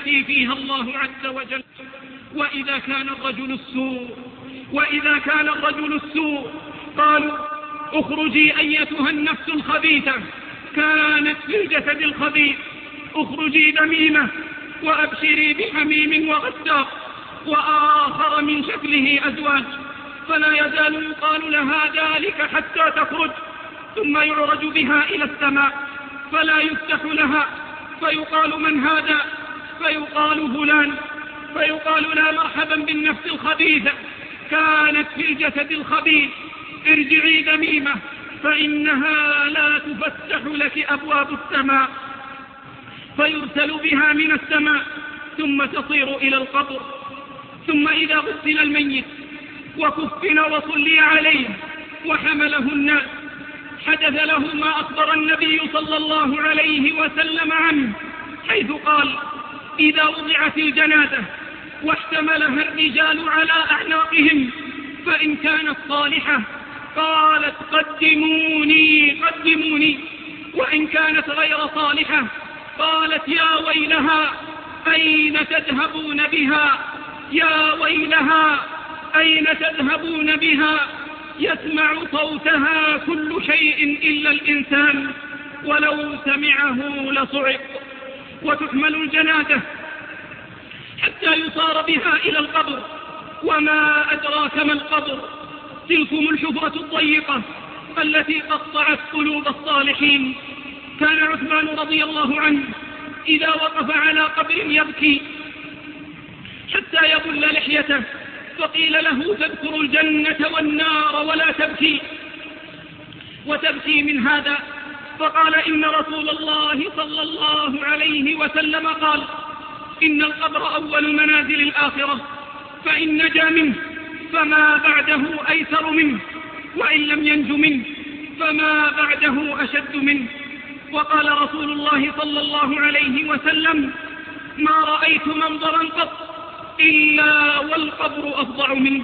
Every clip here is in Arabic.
يأتي فيها الله عز وجل. وإذا كان الرجل السوء قالوا اخرجي أيتها النفس الخبيثة، كانت في الجسد الخبيث، اخرجي ذميمة وأبشري بحميم وغساق وآخر من شكله أزواج، فلا يزال يقال لها ذلك حتى تخرج، ثم يعرج بها إلى السماء فلا يفتح لها، فيقال من هذا؟ فيقال فلان، فيقال لا مرحبا بالنفس الخبيثة كانت في الجسد الخبيث، ارجعي ذميمة فإنها لا تفتح لك أبواب السماء. فيرسل بها من السماء ثم تصير إلى القبر. ثم إذا غسل الميت وكفن وصلي عليه وحمله الناس حدث له ما أخبر النبي صلى الله عليه وسلم عنه، حيث قال: إذا وضعت الجنازة واحتملها الرجال على أعناقهم فإن كانت صالحة قالت قدموني قدموني، وإن كانت غير صالحة قالت يا ويلها أين تذهبون بها، يا ويلها أين تذهبون بها، يسمع صوتها كل شيء إلا الإنسان ولو سمعه لصعق. وتحمل الجنازة حتى يصار بها إلى القبر. وما أدراك ما القبر؟ تلكم الحفرة الضيقة التي قطعت قلوب الصالحين. كان عثمان رضي الله عنه إذا وقف على قبر يبكي حتى يبل لحيته، فقيل له: تذكر الجنة والنار ولا تبكي، وتبكي من هذا؟ فقال: إن رسول الله صلى الله عليه وسلم قال: إن القبر أول منازل الآخرة، فإن نجا منه فما بعده أيسر منه، وإن لم ينج منه فما بعده أشد منه. وقال رسول الله صلى الله عليه وسلم: ما رأيت منظرا قط إلا والقبر أفظع منه.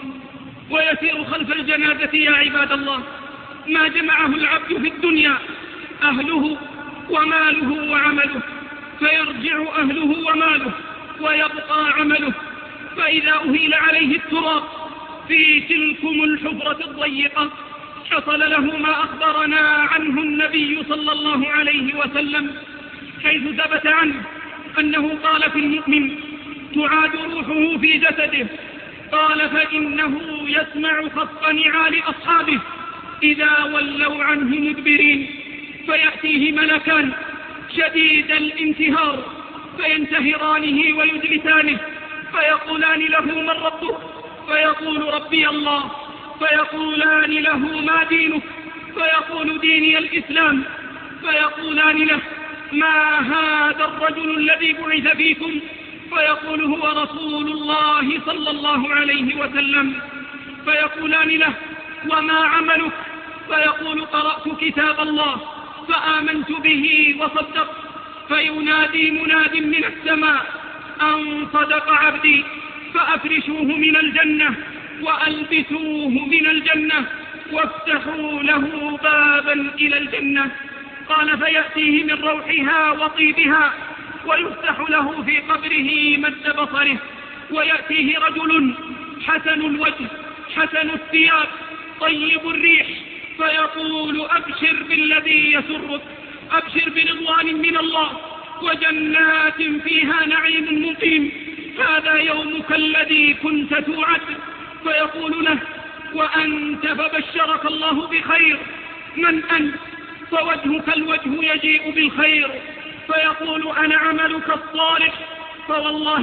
ويسير خلف الجنازة يا عباد الله ما جمعه العبد في الدنيا، أهله وماله وعمله، فيرجع أهله وماله ويبقى عمله. فإذا أهيل عليه التراب في تلكم الحفرة الضيقة حصل له ما أخبرنا عنه النبي صلى الله عليه وسلم، حيث ثبت عنه أنه قال في المؤمن: تعاد روحه في جسده، قال: فإنه يسمع خط نعال أصحابه إذا ولوا عنه مدبرين، فيأتيه ملكان شديد الانتهار فينتهرانه ويجلسانه، فيقولان له: من ربك؟ فيقول: ربي الله. فيقولان له: ما دينك؟ فيقول: ديني الإسلام. فيقولان له: ما هذا الرجل الذي بعث فيكم؟ فيقول: هو رسول الله صلى الله عليه وسلم. فيقولان له: وما عملك؟ فيقول: قرأت كتاب الله فآمنت به وصدقت. فينادي مناد من السماء: أن صدق عبدي، فأفرشوه من الجنة وألبسوه من الجنة وافتحوا له بابا إلى الجنة. قال: فيأتيه من روحها وطيبها ويفتح له في قبره مد بصره، ويأتيه رجل حسن الوجه حسن الثياب طيب الريح، فيقول: أبشر بالذي يسرك، أبشر برضوان من الله وجنات فيها نعيم مقيم، هذا يومك الذي كنت توعد. فيقول له: وأنت؟ فبشرك الله بخير. من أنت؟ فوجهك الوجه يجيء بالخير. فيقول: أنا عملك الصالح، فوالله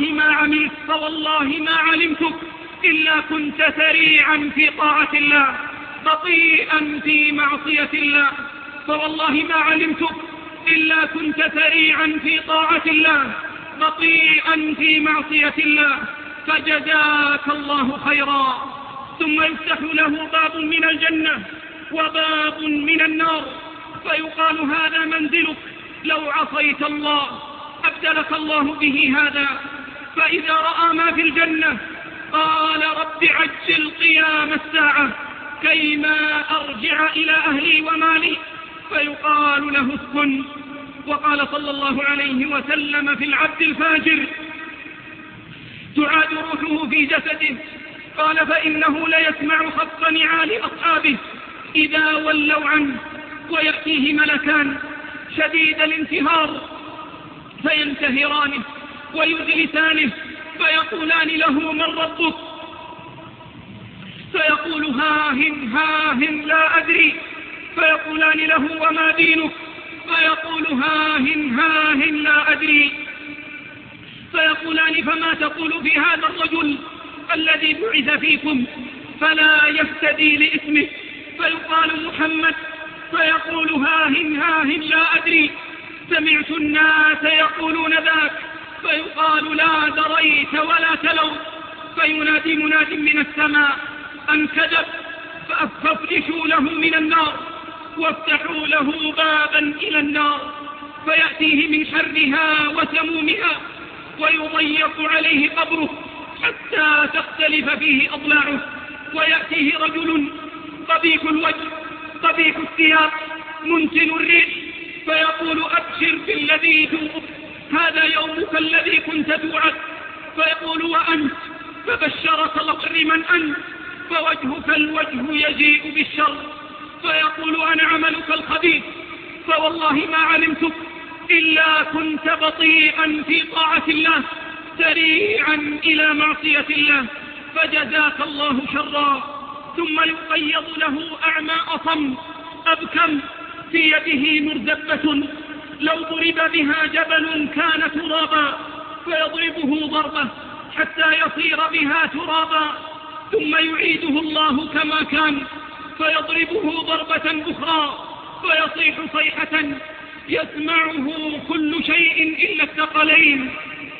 ما علمتك إلا كنت سريعا في طاعة الله بطيئا في معصية الله، فوالله ما علمتك إلا كنت سريعا في طاعة الله بطيئا في معصية الله، فجزاك الله خيرا. ثم يفتح له باب من الجنة وباب من النار، فيقال: هذا منزلك لو عصيت الله، أبدلك الله به هذا. فإذا رأى ما في الجنة قال: رب عجل قيام الساعة كيما أرجع إلى أهلي ومالي. فيقال له: اسكن، وقال صلى الله عليه وسلم في العبد الفاجر: تعاد روحه في جسده. قال: فإنه ليسمع خط نعال أصحابه إذا ولوا عنه، ويأتيه ملكان شديد الانتهار فينتهرانه ويجلسانه فيقولان له: من ربك؟ فيقول: هاهن هاهن لا أدري. فيقولان له: وما دينك؟ فيقول: هاهن هاهن لا أدري. فيقولان: فما تقول في هذا الرجل الذي بعث فيكم؟ فلا يفتدي لاسمه. فيقال: محمد. فيقول: هاهن هاهن لا أدري، سمعت الناس يقولون ذاك. فيقال: لا دريت ولا تلوت. فينادي مناد من السماء أن كذب، فافرشوا له من النار وافتحوا له بابا إلى النار، فيأتيه من شرها وسمومها ويضيق عليه قبره حتى تختلف فيه أضلاعه. ويأتيه رجل قبيح الوجه قبيح الثياب منتن الريح، فيقول: أبشر بالذي توعد، هذا يومك الذي كنت توعد. فيقول: وأنت؟ فبشرك الله من أنت؟ فوجهك الوجه يجيء بالشر. فيقول: أنا عملك الخبيث، فوالله ما علمتك إلا كنت بطيئا في طاعة الله سريعا إلى معصية الله، فجزاك الله شرا. ثم يقيض له أعمى أصم أبكم في يده مرزبة، لو ضرب بها جبل كان ترابا، فيضربه ضربة حتى يصير بها ترابا، ثم يعيده الله كما كان فيضربه ضربة أخرى فيصيح صيحة يسمعه كل شيء إلا الثقلين،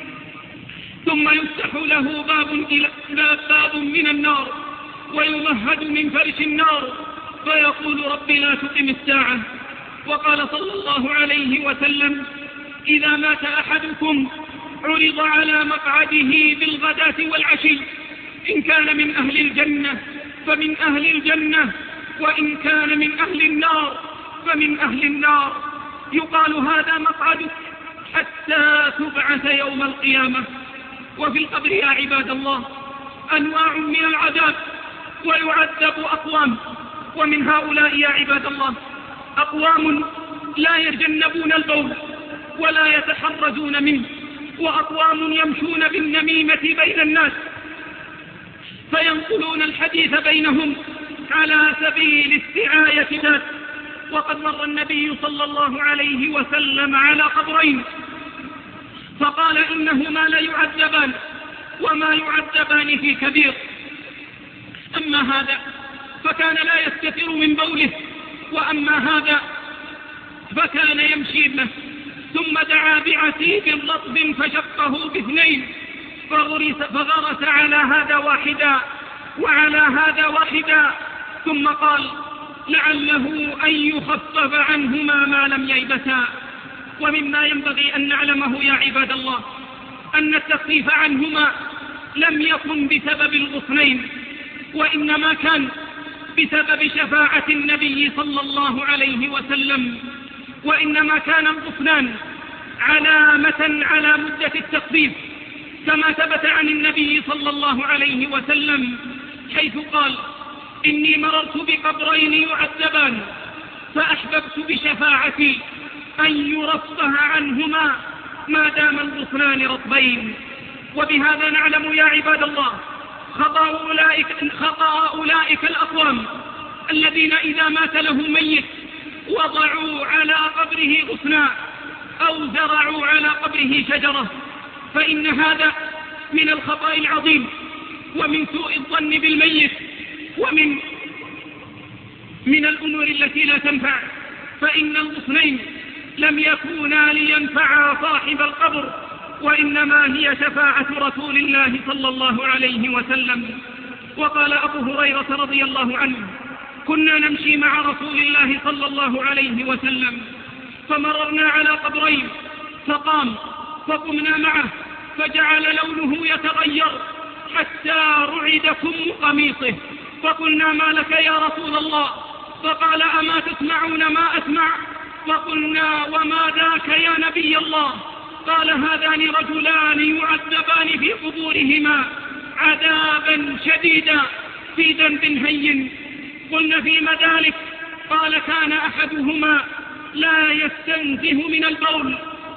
ثم يفتح له باب من النار ويمهد من فرش النار، فيقول: رب لا تقم الساعة. وقال صلى الله عليه وسلم: إذا مات أحدكم عرض على مقعده بالغداة والعشي، إن كان من أهل الجنة فمن أهل الجنة، وإن كان من أهل النار فمن أهل النار، يقال: هذا مقعدك حتى تبعث يوم القيامة. وفي القبر يا عباد الله أنواع من العذاب، ويعذب أقوام، ومن هؤلاء يا عباد الله أقوام لا يتجنبون البول ولا يتحرزون منه، وأقوام يمشون بالنميمة بين الناس فينقلون الحديث بينهم على سبيل السعاية ذات. وقد مر النبي صلى الله عليه وسلم على قبرين فقال: إنهما ليعذبان وما يعذبان في كبير. أما هذا فكان لا يستتر من بوله، وأما هذا فكان يمشي به، ثم دعا بعتيب رطب فشقه باثنين، فغرس على هذا واحدا وعلى هذا واحدا، ثم قال: لعله أن يخفف عنهما ما لم ييبسا. ومما ينبغي أن نعلمه يا عباد الله أن التخفيف عنهما لم يكن بسبب الغصنين، وإنما كان بسبب شفاعة النبي صلى الله عليه وسلم، وإنما كان الغصنان علامة على مدة التخفيف، كما ثبت عن النبي صلى الله عليه وسلم حيث قال: إني مررت بقبرين يعذبان فأحببت بشفاعتي أن يرفه عنهما ما دام الغصنان رطبين. وبهذا نعلم يا عباد الله خطأ أولئك الأقوام الذين إذا مات لهم ميت وضعوا على قبره غصنا أو زرعوا على قبره شجرة، فإن هذا من الخطأ العظيم ومن سوء الظن بالميت ومن الأمور التي لا تنفع، فإن الغصنين لم يكونا لينفعا صاحب القبر، وإنما هي شفاعة رسول الله صلى الله عليه وسلم. وقال أبو هريرة رضي الله عنه: كنا نمشي مع رسول الله صلى الله عليه وسلم فمررنا على قبرين فقام فقمنا معه فجعل لونه يتغير حتى رعد كم قميصه، فقلنا: ما لك يا رسول الله؟ فقال: أما تسمعون ما أسمع؟ فقلنا وما ذاك يا نبي الله؟ قال هذان رجلان يعذبان في قبورهما عذابا شديدا في ذنب هين. قلنا فيما ذلك؟ قال كان أحدهما لا يستنزه من البول،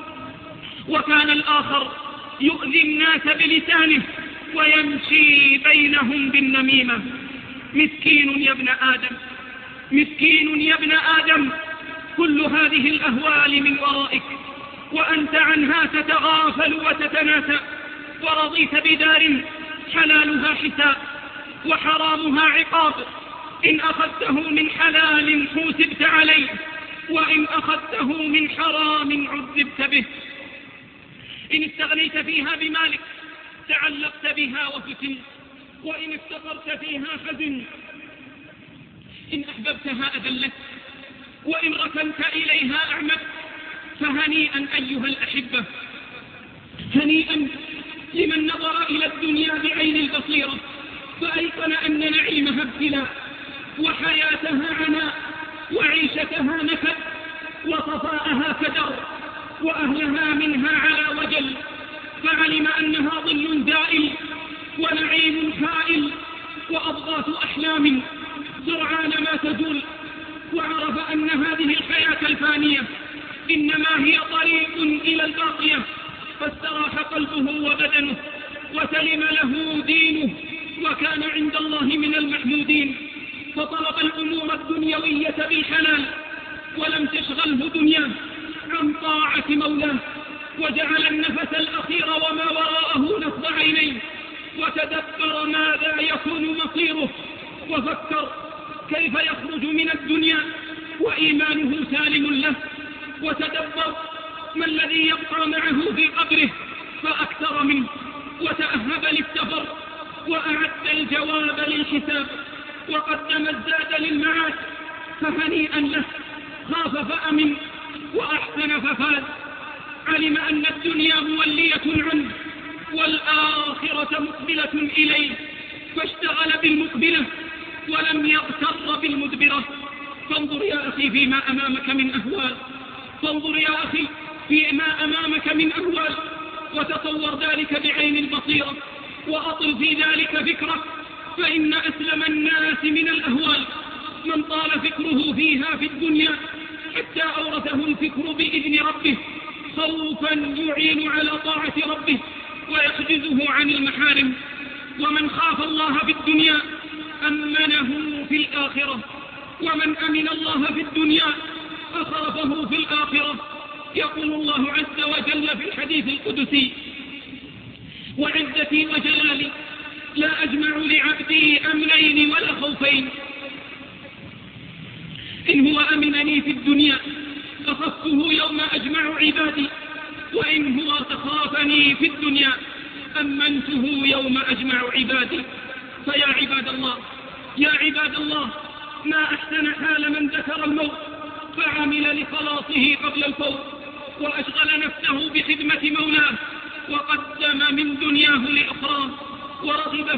وكان الآخر يؤذي الناس بلسانه ويمشي بينهم بالنميمة. مسكين يا ابن آدم، مسكين يا ابن آدم، كل هذه الأهوال من ورائك وأنت عنها تتغافل وتتناسى، ورضيت بدار حلالها حساب وحرامها عقاب. إن أخذته من حلال حوسبت عليه، وإن أخذته من حرام عذبت به. إن استغنيت فيها بمالك تعلقت بها وفتنت، وإن افتقرت فيها حزنت. إن أحببتها أذلت، وإن ركنت إليها أعمت. فهنيئا أيها الأحبة، هنيئا لمن نظر إلى الدنيا بعين البصيرة فأيقن أن نعيمها ابتلاء، وحياتها عناء، وعيشتها نكد، وصفاءها كدر، وأهلها منها على وجل. فعلم أنها ظل زائل ونعيم حائل وأضغاث أحلام سرعان ما تزول، وعرف أن هذه الحياة الفانية إنما هي طريق إلى الباقية. فاستراح قلبه وبدنه وسلم له دينه، وكان عند الله من المحمودين. فطلب الأمور الدنيوية بالحلال، ولم تشغله دنياه عن طاعة مولاه، وجعل النفس الأخير وما وراءه نصب عينيه، وتدبر ماذا يكون مصيره، وفكر كيف يخرج من الدنيا وإيمانه سالم له، وتدبر ما الذي يبقى معه في قبره فأكثر منه، وتأهب للسفر، وأعد الجواب للحساب، وقدم الزاد للمعاد. فهنيئا له، خاف فأمن، وأحسن ففاز. علم أن الدنيا مولية عنه والآخرة مقبلة إليه، فاشتغل بالمقبلة ولم يغتر بالمدبرة. فانظر يا أخي فيما أمامك من أهوال، فانظر يا أخي فيما أمامك من أهوال، وتصور ذلك بعين البصيرة، وأطل في ذلك فكرك. فإن أسلم الناس من الأهوال من طال فكره فيها في الدنيا حتى أورثه الفكر بإذن ربه خوفا يعين على طاعة ربه ويحجزه عن المحارم. ومن خاف الله في الدنيا أمنه في الآخرة، ومن أمن الله في الدنيا أخافه في الآخرة. يقول الله عز وجل في الحديث القدسي: وعزتي وجلالي لا أجمع لعبدي أمنين ولا خوفين، إن هو أمنني في الدنيا أخفته يوم أجمع عبادي، وإن هو تخافني في الدنيا أمنته يوم أجمع عبادي. فيا عباد الله، يا عباد الله، ما أحسن حال من ذكر الموت فعمل لخلاصه قبل الفوت، وأشغل نفسه بخدمة مولاه، وقدم من دنياه لأخراه، ورغب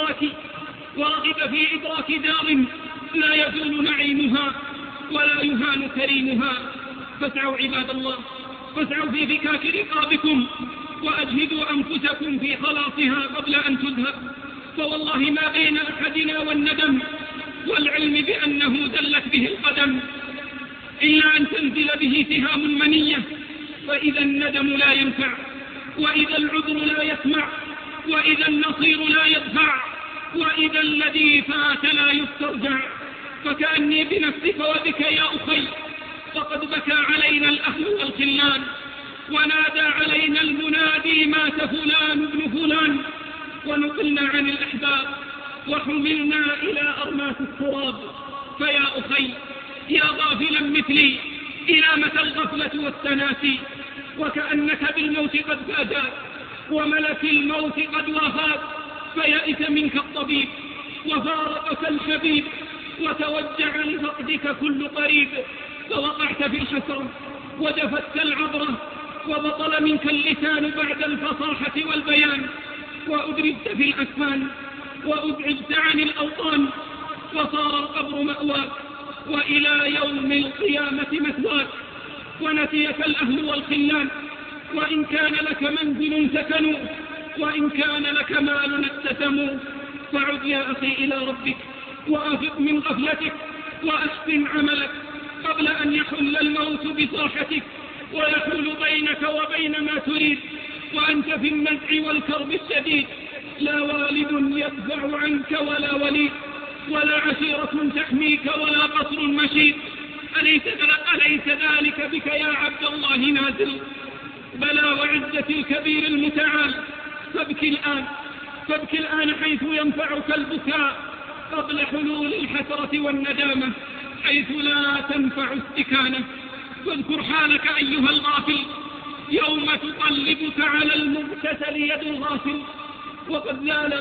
في إدراك دار لا يزول نعيمها ولا يهان كريمها. فاسعوا عباد الله، فاسعوا في فكاك رقابكم، وأجهدوا أنفسكم في خلاصها قبل أن تذهب. فوالله ما بين أحدنا والندم والعلم بأنه زلت به القدم إلا أن تنزل به سهام المنية، فإذا الندم لا ينفع، وإذا العذر لا يسمع، وإذا النصير لا يدفع، وإذا الذي فات لا يسترجع. فكأني بنفسك وبك يا أخي فقد بكى علينا الأهل والخلان، ونادى علينا المنادي: مات فلان ابن فلان. ونقلنا عن الأحباب وحملنا إلى أرماس التراب. فيا أخي، يا غافلا مثلي، إلى متى الغفلة والتناسي؟ وكأنك بالموت قد فاجاك، وملك الموت قد وافاك، فيئس منك الطبيب وفارقك الحبيب، وتوجع لفقدك كل قريب. فوقعت في الحسرة وجفتك العبرة، وبطل منك اللسان بعد الفصاحة والبيان، وأدرجت في الأكفان، وأبعدت عن الأوطان، وصار القبر مأواك، وإلى يوم القيامة مثواك. ونسيك الأهل والخلان، وإن كان لك منزل سكنوا، وإن كان لك مال اكتسموا. فعد يا أخي إلى ربك وأفق من غفلتك وأحسن عملك قبل أن يحل الموت بصاحتك ويحول بينك وبين ما تريد وأنت في النزع والكرب الشديد. لا والد يدفع عنك ولا ولي، ولا عشيرة تحميك ولا قصر مشيد. أليس ذلك بك يا عبد الله نازل؟ بلى وعزة الكبير المتعال. فابك الآن حيث ينفعك البكاء قبل حلول الحسرة والندامة، حيث لا تنفع استكانة. واذكر حالك أيها الغافل يوم تقلبك على المغتسل يد الغافل، وقد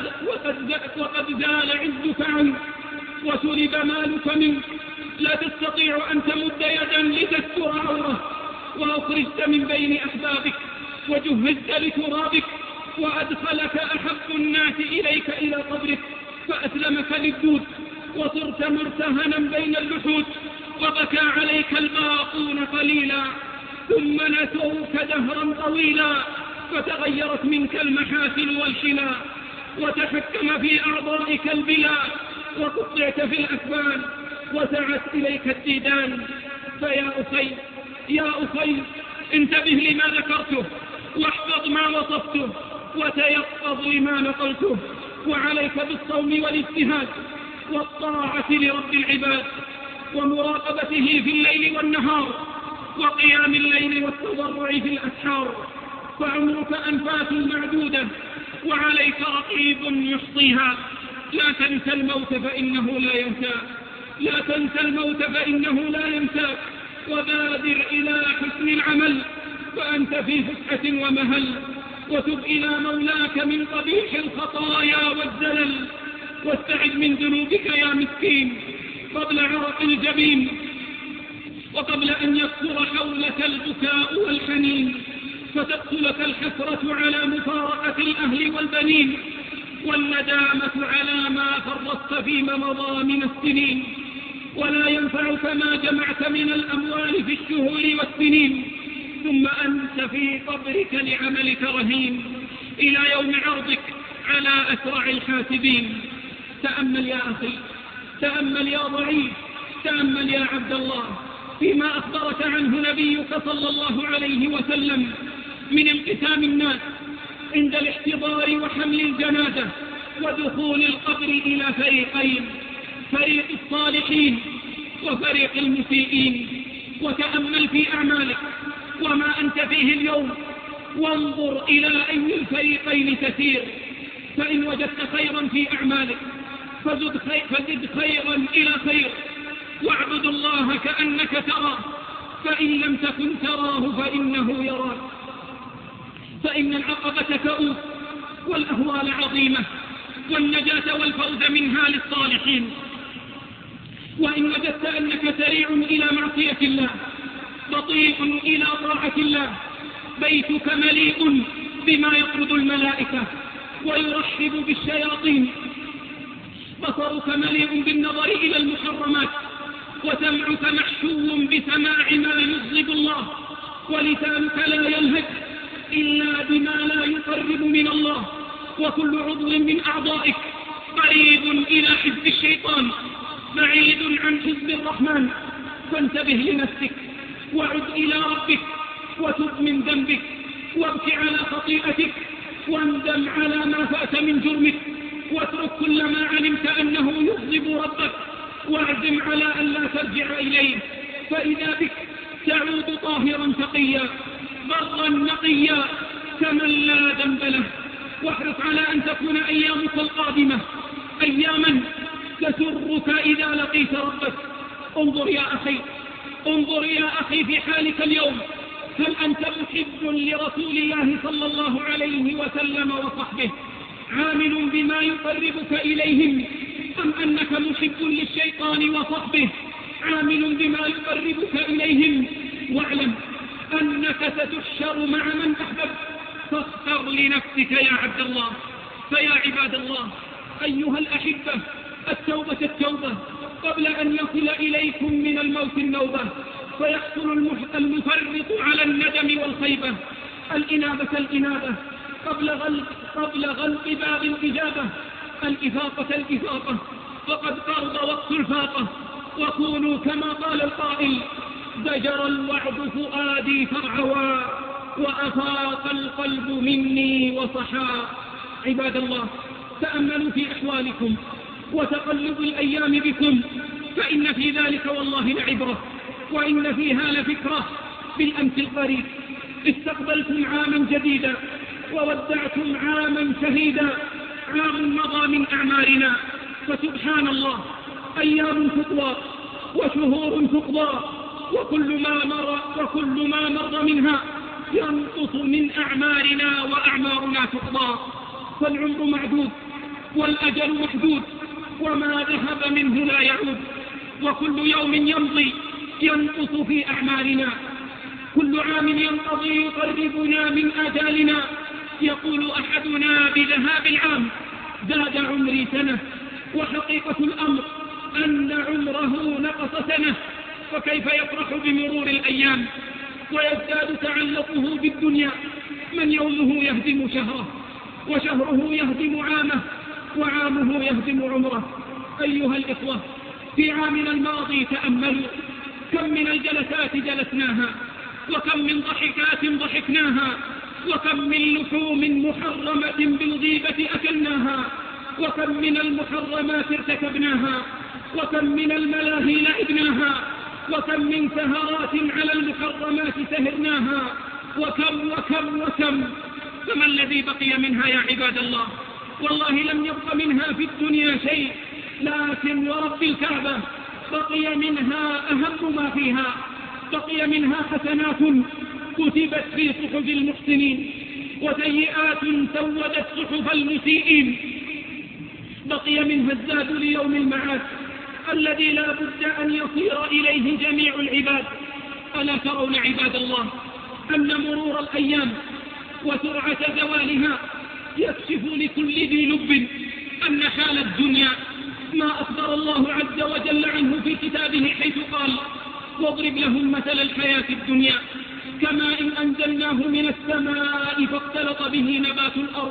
زال عزك عنك وسلب مالك منك. لا تستطيع أن تمد يدا لتستر عوره، وأخرجت من بين أحبابك وجهزت لترابك، وأدخلك أحب الناس إليك إلى قبرك فأسلمك للدود، وصرت مرتهنا بين اللحود، وبكى عليك الباقون قليلا ثم نسوك دهرا طويلا، فتغيرت منك المحاسن والشلا، وتحكم في أعضائك البلا، وقطعت في الأكبان وسعت إليك الديدان. فيا أخي انتبه لما ذكرته، واحفظ ما وصفته، وتيقظ لما نقلته، وعليك بالصوم والاجتهاد والطاعة لرب العباد، ومراقبته في الليل والنهار، وقيام الليل والتضرع في الأسحار. فعمرك أنفاس معدودة وعليك رقيب يحصيها. لا تنسى الموت فإنه لا ينساك، وبادر إلى حسن العمل فأنت في فسحة ومهل، وتب إلى مولاك من قبيح الخطايا والزلل، واستعد من ذنوبك يا مسكين قبل عرق الجبين، وقبل أن يكثر حولك البكاء والحنين، فتقتلك الحسرة على مفارقة الأهل والبنين، والندامة على ما فرطت فيما مضى من السنين. ولا ينفعك ما جمعت من الأموال في الشهور والسنين، ثم أنت في قبرك لعملك رهين إلى يوم عرضك على أسرع الحاسبين. تأمل يا أخي، تأمل يا ضعيف، تأمل يا عبد الله فيما أخبرك عنه نبيك صلى الله عليه وسلم من انقسام الناس عند الاحتضار وحمل الجنازة ودخول القبر إلى فريقين، فريق الصالحين وفريق المسيئين. وتأمل في أعمالك وما أنت فيه اليوم، وانظر إلى أي الفريقين تسير. فإن وجدت خيرا في أعمالك فزد خيرا إلى خير، واعبد الله كأنك تراه، فإن لم تكن تراه فإنه يراك. فإن العقبة كؤوس والأهوال عظيمة، والنجاة والفوز منها للصالحين. وإن وجدت أنك سريع إلى معصية الله بطيء إلى طاعة الله، بيتك مليء بما يطرد الملائكة ويرحب بالشياطين، بصرك مليء بالنظر إلى المحرمات، وسمعك محشو بسماع ما يغضب الله، ولسانك لا يلهج إلا بما لا يقرب من الله، وكل عضو من أعضائك قريب إلى حزب الشيطان بعيد عن حزب الرحمن. فانتبه لنفسك وعد إلى ربك وتب من ذنبك، وابك على خطيئتك، واندم على ما فات من جرمك، واترك كل ما علمت أنه يغضب ربك، واعزم على أن لا ترجع إليه، فإذا بك تعود طاهرا تقيا برا نقيا كمن لا ذنب له. واحرص على أن تكون أيامك القادمة أياما تسرك إذا لقيت ربك. انظر يا أخي في حالك اليوم، هل أنت محب لرسول الله صلى الله عليه وسلم وصحبه عامل بما يقربك إليهم، أم أنك محب للشيطان وصحبه عامل بما يقربك إليهم؟ واعلم أنك ستحشر مع من أحببت، فاختر لنفسك يا عبد الله. فيا عباد الله أيها الأحبة، التوبة قبل أن يصل إليكم من الموت النوبة. فيحصل المفرط على الندم والخيبة. الإنابة قبل غلق باب الإجابة، الإفاقة فقد قرب وقت الفاقة. وكونوا كما قال القائل: زجر الوعد فؤادي فارعوى وأفاق القلب مني وصحا. عباد الله، تأملوا في أحوالكم وتقلب الأيام بكم، فإن في ذلك والله لعبرة، وإن فيها لفكرة. بالأمس القريب استقبلتم عاما جديدا وودعتم عاما شهيدا، عام مضى من أعمارنا، فسبحان الله أيام تطوى وشهور تقضى، وكل ما مر منها ينقص من أعمارنا وأعمارنا تقضى. فالعمر معدود والأجل محدود، وما ذهب منه لا يعود، وكل يوم يمضي ينقص في أعمارنا. كل عام ينقضي يقربنا من آجالنا. يقول أحدنا بذهاب العام: زاد عمري سنة، وحقيقة الأمر أن عمره نقص سنة. فكيف يفرح بمرور الأيام ويزداد تعلقه بالدنيا من يومه يهدم شهره، وشهره يهدم عامه، وعامه يهدم عمره. أيها الإخوة، في عامنا الماضي تأملوا كم من الجلسات جلسناها، وكم من ضحكات ضحكناها، وكم من لحوم محرمة بالغيبة أكلناها، وكم من المحرمات ارتكبناها، وكم من الملاهي لعبناها، وكم من سهرات على المحرمات سهرناها، وكم. فما الذي بقي منها يا عباد الله؟ والله لم يبق منها في الدنيا شيء، لكن ورب الكعبة بقي منها أهم ما فيها. بقي منها حسنات كتبت في صحف المحسنين، وسيئات سودت صحف المسيئين. بقي منها الزاد ليوم المعاد الذي لا بد أن يصير إليه جميع العباد. ألا ترون عباد الله أن مرور الأيام وسرعة زوالها يكشف لكل ذي لب أن حال الدنيا ما أخبر الله عز وجل عنه في كتابه، حيث قال: واضرب لهم مثل الحياة الدنيا كماء إن أنزلناه من السماء فاختلط به نبات الأرض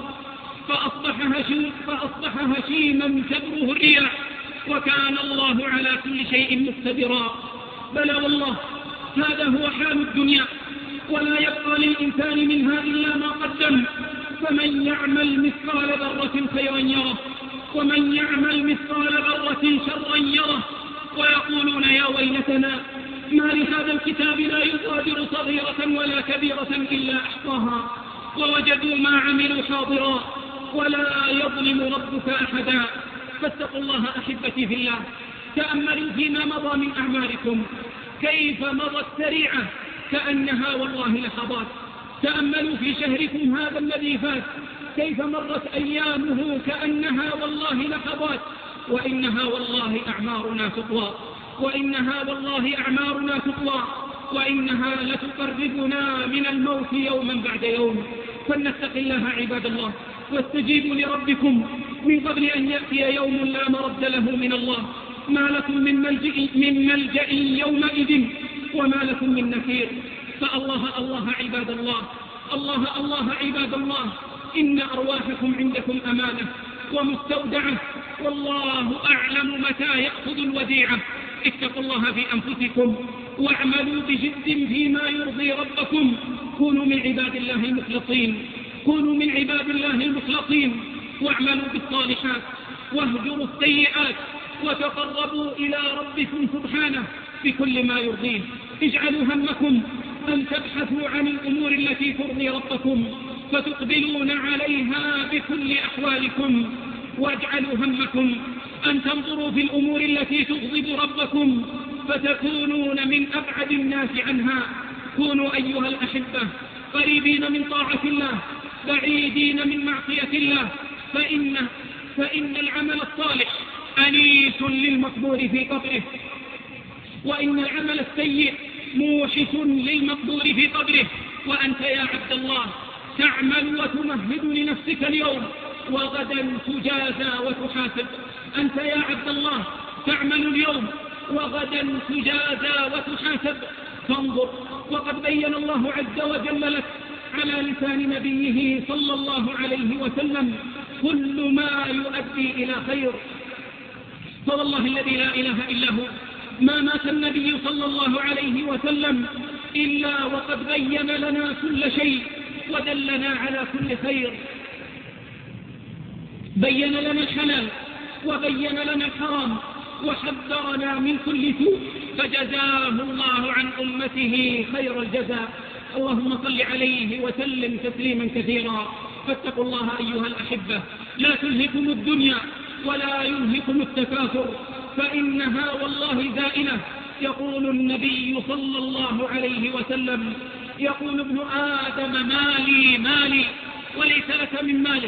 فأصبح هشيما تذروه الرياح وكان الله على كل شيء مقتدرا. بلى والله هذا هو حال الدنيا، ولا يبقى للإنسان منها إلا ما قدم. فمن يعمل مثقال ذرة خيرا يره، ومن يعمل مثقال ذرة شرا يره. ويقولون: يا ويلتنا ما لهذا الكتاب لا يغادر صغيرة ولا كبيرة إلا أحصاها، ووجدوا ما عملوا حاضرا ولا يظلم ربك أحدا. فاتقوا الله أحبتي في الله، تأملوا فيما مضى من أعماركم كيف مضت سريعة كأنها والله لحظات. تأملوا في شهركم هذا الذي فات كيف مرت أيامه كأنها والله لحظات. وإنها والله أعمارنا تطوى، وإنها والله أعمارنا تطوى، وإنها لتقربنا من الموت يوما بعد يوم. فلنتق الله عباد الله، واستجيبوا لربكم من قبل أن يأتي يوم لا مرد له من الله. ما لكم من ملجأ يومئذ وما لكم من نكير. فالله الله عباد الله، الله عباد الله، إن أرواحكم عندكم أمانة ومستودعة، والله أعلم متى يأخذ الوديعة. اتقوا الله في أنفسكم واعملوا بجد فيما يرضي ربكم. كونوا من عباد الله المخلصين، كونوا من عباد الله المخلصين، واعملوا بالصالحات واهجروا السيئات، وتقربوا إلى ربكم سبحانه بكل ما يرضيه. اجعلوا همكم أن تبحثوا عن الأمور التي ترضي ربكم فتقبلون عليها بكل أحوالكم، واجعلوا همكم أن تنظروا في الأمور التي تغضب ربكم فتكونون من أبعد الناس عنها. كونوا أيها الأحبة قريبين من طاعة الله بعيدين من معصية الله، فإن العمل الصالح أنيس للمقبور في قبره، وإن العمل السيء موحش للمقبور في قبره. وأنت يا عبد الله تعمل وتمهد لنفسك اليوم، وغدا تجازى وتحاسب. أنت يا عبد الله تعمل اليوم، وغدا تجازى وتحاسب. فانظر، وقد بين الله عز وجل لك على لسان نبيه صلى الله عليه وسلم كل ما يؤدي إلى خير. فوالله الذي لا إله إلا هو ما مات النبي صلى الله عليه وسلم إلا وقد بين لنا كل شيء ودلنا على كل خير، بين لنا الحلال وبين لنا الحرام وحذرنا من كل سوء، فجزاه الله عن أمته خير الجزاء. اللهم صل عليه وسلم تسليما كثيرا. فاتقوا الله أيها الأحبة، لا تلهكم الدنيا ولا يلهكم التكاثر، فإنها والله زائلة. يقول النبي صلى الله عليه وسلم، يقول ابن آدم مالي مالي، وليس لك من مالك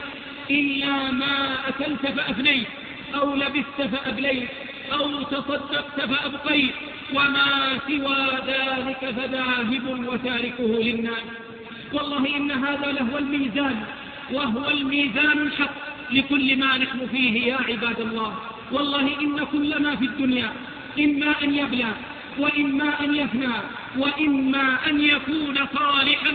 إلا ما أكلت فأفنيت، أو لبست فأبليت، أو تصدقت فأبقيت، وما سوى ذلك فذاهب وتاركه للناس. والله إن هذا لهو الميزان، وهو الميزان الحق لكل ما نحن فيه يا عباد الله. والله إن كل ما في الدنيا إما أن يبلى وإما أن يفنى وإما أن يكون صالحا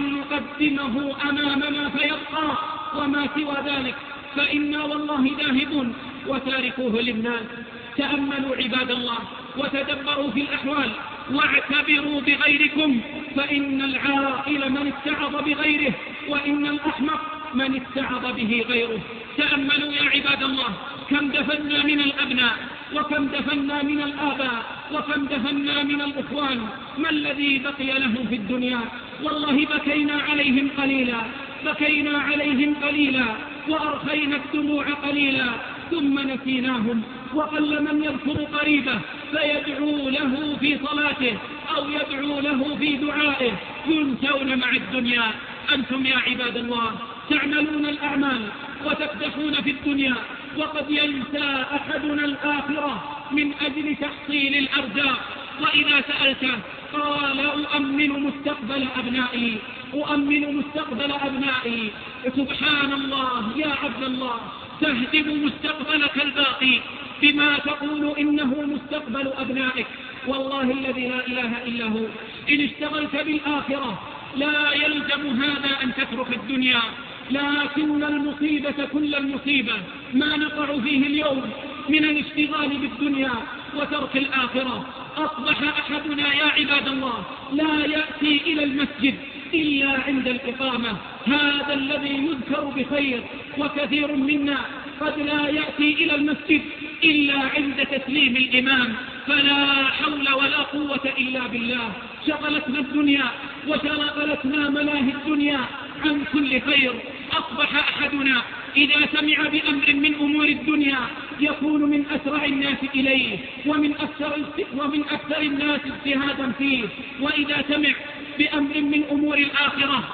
نقدمه أمامنا فيبقى، وما سوى ذلك فإنا والله ذاهبون وتاركوه للناس. تأملوا عباد الله وتدبروا في الأحوال واعتبروا بغيركم، فإن العاقل من اتعظ بغيره، وإن الأحمق من اتعظ به غيره. تأملوا يا عباد الله كم دفنا من الأبناء، وكم دفنا من الآباء، وكم دفنا من الإخوان، ما الذي بقي لهم في الدنيا؟ والله بكينا عليهم قليلا، بكينا عليهم قليلا، وأرخينا الدموع قليلا، ثم نسيناهم. وقل من يذكر قريبه فيدعو له في صلاته أو يدعو له في دعائه، ينسون مع الدنيا. أنتم يا عباد الله تعملون الأعمال وتكدحون في الدنيا، وقد ينسى أحدنا الآخرة من أجل تحصيل الأرزاق. وإذا سألته قال أؤمن مستقبل أبنائي، أؤمن مستقبل أبنائي. سبحان الله يا عبد الله، تهدم مستقبلك الباقي بما تقول إنه مستقبل أبنائك. والله الذي لا إله إلا هو إن اشتغلت بالآخرة لا يلزم هذا أن تترك الدنيا، لكن المصيبة كل المصيبة ما نقع فيه اليوم من الاشتغال بالدنيا وترك الآخرة. أصبح أحدنا يا عباد الله لا يأتي إلى المسجد إلا عند الإقامة، هذا الذي يذكر بخير. وكثير منا قد لا يأتي إلى المسجد إلا عند تسليم الإمام. فلا حول ولا قوة إلا بالله. شغلتنا الدنيا وشغلتنا ملاهي الدنيا عن كل خير. أصبح أحدنا إذا سمع بأمر من أمور الدنيا يكون من أسرع الناس إليه ومن أكثر الناس اجتهادا فيه، وإذا سمع بأمر من أمور الآخرة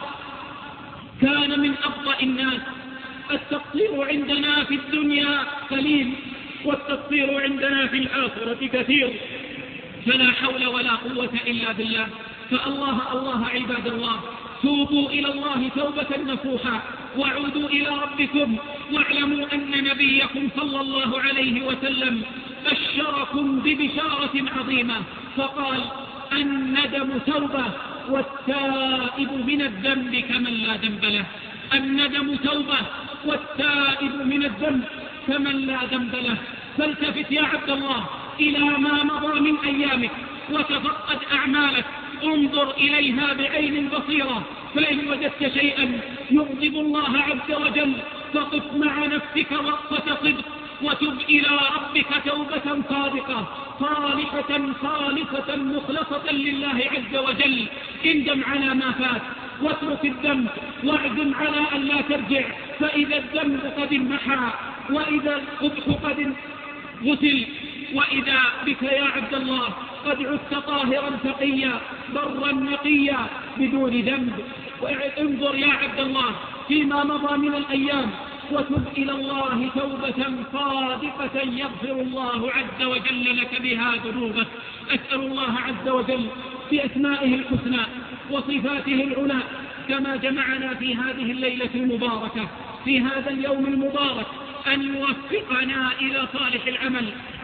كان من أبطأ الناس. التقصير عندنا في الدنيا قليل والتقصير عندنا في الآخرة كثير، فلا حول ولا قوة إلا بالله. فالله الله عباد الله، توبوا إلى الله توبة نصوحا وعودوا إلى ربكم، واعلموا أن نبيكم صلى الله عليه وسلم بشركم ببشارة عظيمة، فقال الندم توبة والتائب من الذنب كمن لا ذنب له. الندم توبة والتائب من الذنب كمن لا ذنب له. فالتفت يا عبد الله إلى ما مضى من أيامك وتفقد أعمالك، انظر إليها بعين البصيرة، فإن وجدت شيئا يغضب الله عز وجل فقف مع نفسك وقفة صدق وتب إلى ربك توبة صادقة صالحة خالصة مخلصة لله عز وجل. اندم على ما فات واترك الذنب واعزم على أن لا ترجع، فإذا الذنب قد انمحى وإذا القبح قد غسل وإذا بك يا عبد الله قد عدت طاهرا تقيا برا نقيا بدون ذنب. انظر يا عبد الله فيما مضى من الأيام وتب إلى الله توبة صادقة يغفر الله عز وجل لك بها ذنوبك. أسأل الله عز وجل بأسمائه الحسنى وصفاته العلى كما جمعنا في هذه الليلة المباركة في هذا اليوم المبارك أن يوفقنا إلى صالح العمل،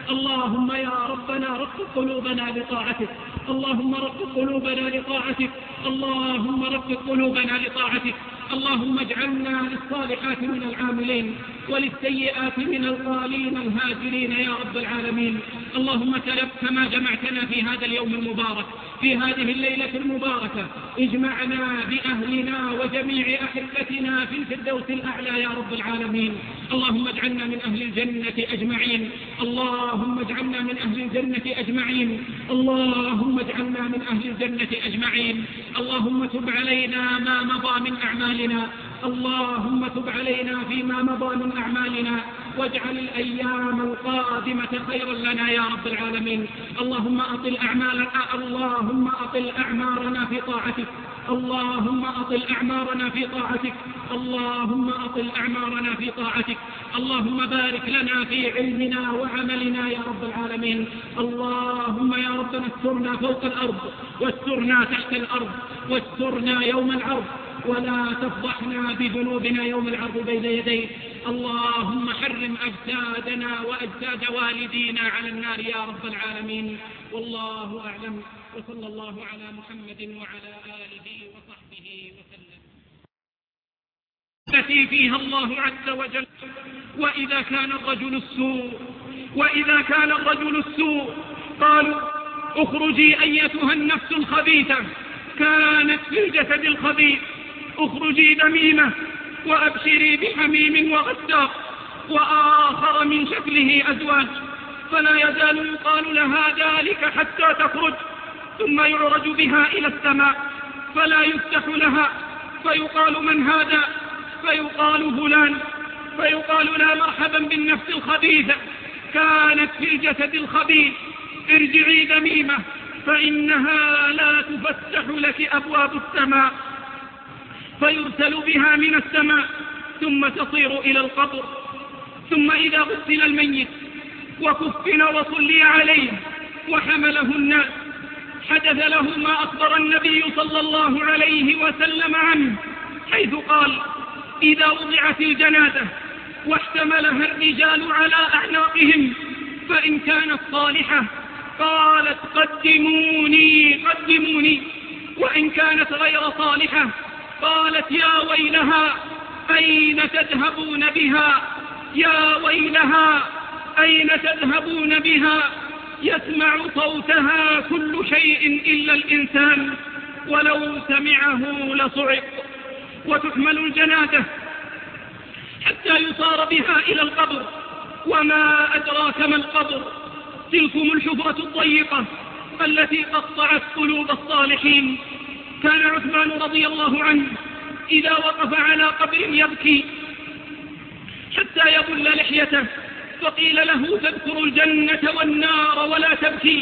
اللهم يا ربنا رقق قلوبنا لطاعتك، اللهم رقق قلوبنا لطاعتك، اللهم رقق قلوبنا لطاعتك. اللهم اجعلنا للصالحات من العاملين وللسيئات من القالين الهاجرين يا رب العالمين. اللهم كما جمعتنا في هذا اليوم المبارك في هذه الليلة المباركة، اجمعنا بأهلنا وجميع أحبتنا في الفردوس الأعلى يا رب العالمين. اللهم اجعلنا من أهل الجنة أجمعين، اللهم اجعلنا من أهل الجنة أجمعين، اللهم اجعلنا من أهل الجنة أجمعين. اللهم تب علينا ما مضى من أعمالنا، اللهم تب علينا فيما مضى من أعمالنا، واجعل الأيام القادمة خيرا لنا يا رب العالمين. اللهم أطل أعمارنا في طاعتك، اللهم أطل أعمارنا في طاعتك، اللهم أطل أعمارنا في طاعتك. اللهم بارك لنا في علمنا وعملنا يا رب العالمين. اللهم يا ربنا استرنا فوق الأرض، واسترنا تحت الأرض، واسترنا يوم العرض، ولا تفضحنا بذنوبنا يوم العرض بين يديك. اللهم حرم أجسادنا وأجساد والدينا على النار يا رب العالمين. والله أعلم، وصلى الله على محمد وعلى آله وصحبه وسلم. التي فيها الله عز وجل وإذا كان الرجل السوء قالوا اخرجي أيتها النفس الخبيثة كانت في الجسد الخبيث، اخرجي ذميمة وأبشري بحميم وغساق وآخر من شكله أزواج، فلا يزال يقال لها ذلك حتى تخرج، ثم يعرج بها إلى السماء فلا يفتح لها، فيقال من هذا؟ فيقال فلان، فيقال لا مرحبا بالنفس الخبيثة كانت في الجسد الخبيث، ارجعي ذميمة فإنها لا تفتح لك أبواب السماء، فيرسل بها من السماء ثم تصير إلى القبر. ثم إذا غسل الميت وكفن وصلي عليه وحمله الناس حدث له ما أخبر النبي صلى الله عليه وسلم عنه، حيث قال: إذا وضعت الجنازة واحتملها الرجال على أعناقهم فإن كانت صالحة قالت قدموني، وإن كانت غير صالحة قالت يا ويلها أين تذهبون بها، يا ويلها أين تذهبون بها، يسمع صوتها كل شيء إلا الإنسان ولو سمعه لصعق. وتحمل الجنازة حتى يصار بها إلى القبر، وما أدراك ما القبر، تلكم الحفرة الضيقة التي قطعت قلوب الصالحين. كان عثمان رضي الله عنه إذا وقف على قبر يبكي حتى يبل لحيته، فقيل له: تذكر الجنة والنار ولا تبكي،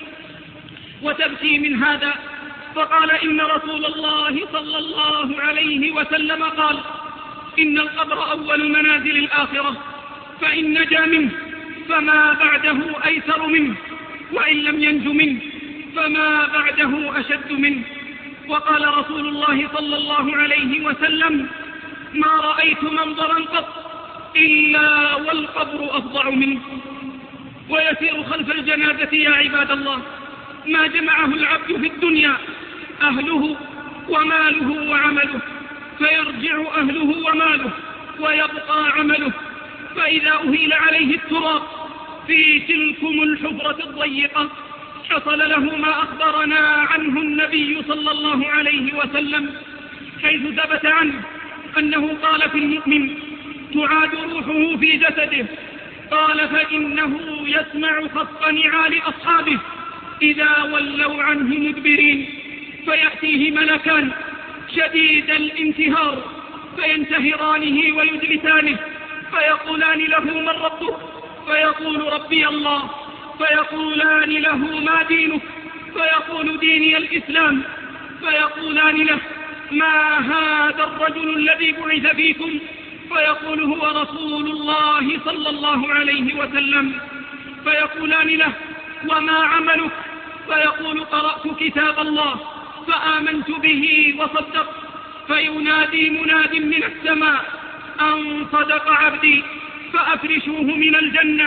وتبكي من هذا؟ فقال: إن رسول الله صلى الله عليه وسلم قال: إن القبر أول منازل الآخرة، فإن نجا منه فما بعده أيسر منه، وإن لم ينج منه فما بعده أشد منه. وقال رسول الله صلى الله عليه وسلم: ما رأيت منظرا قط إلا والقبر أفظع منه. ويسير خلف الجنازة يا عباد الله ما جمعه العبد في الدنيا، أهله وماله وعمله، فيرجع أهله وماله ويبقى عمله، فإذا أهيل عليه التراب في تلكم الحفرة الضيقة حصل له ما أخبرنا عنه النبي صلى الله عليه وسلم، حيث ثبت عنه أنه قال في المؤمن: تعاد روحه في جسده، قال: فإنه يسمع خط نعال أصحابه إذا ولوا عنه مدبرين، فيأتيه ملكان شديد الانتهار فينتهرانه ويجلسانه، فيقولان له: من ربك؟ فيقول: ربي الله. فيقولان له: ما دينك؟ فيقول: ديني الإسلام. فيقولان له: ما هذا الرجل الذي بعث فيكم؟ فيقول: هو رسول الله صلى الله عليه وسلم. فيقولان له: وما عملك؟ فيقول: قرأت كتاب الله فآمنت به وصدقت. فينادي مناد من السماء: أن صدق عبدي، فأفرشوه من الجنة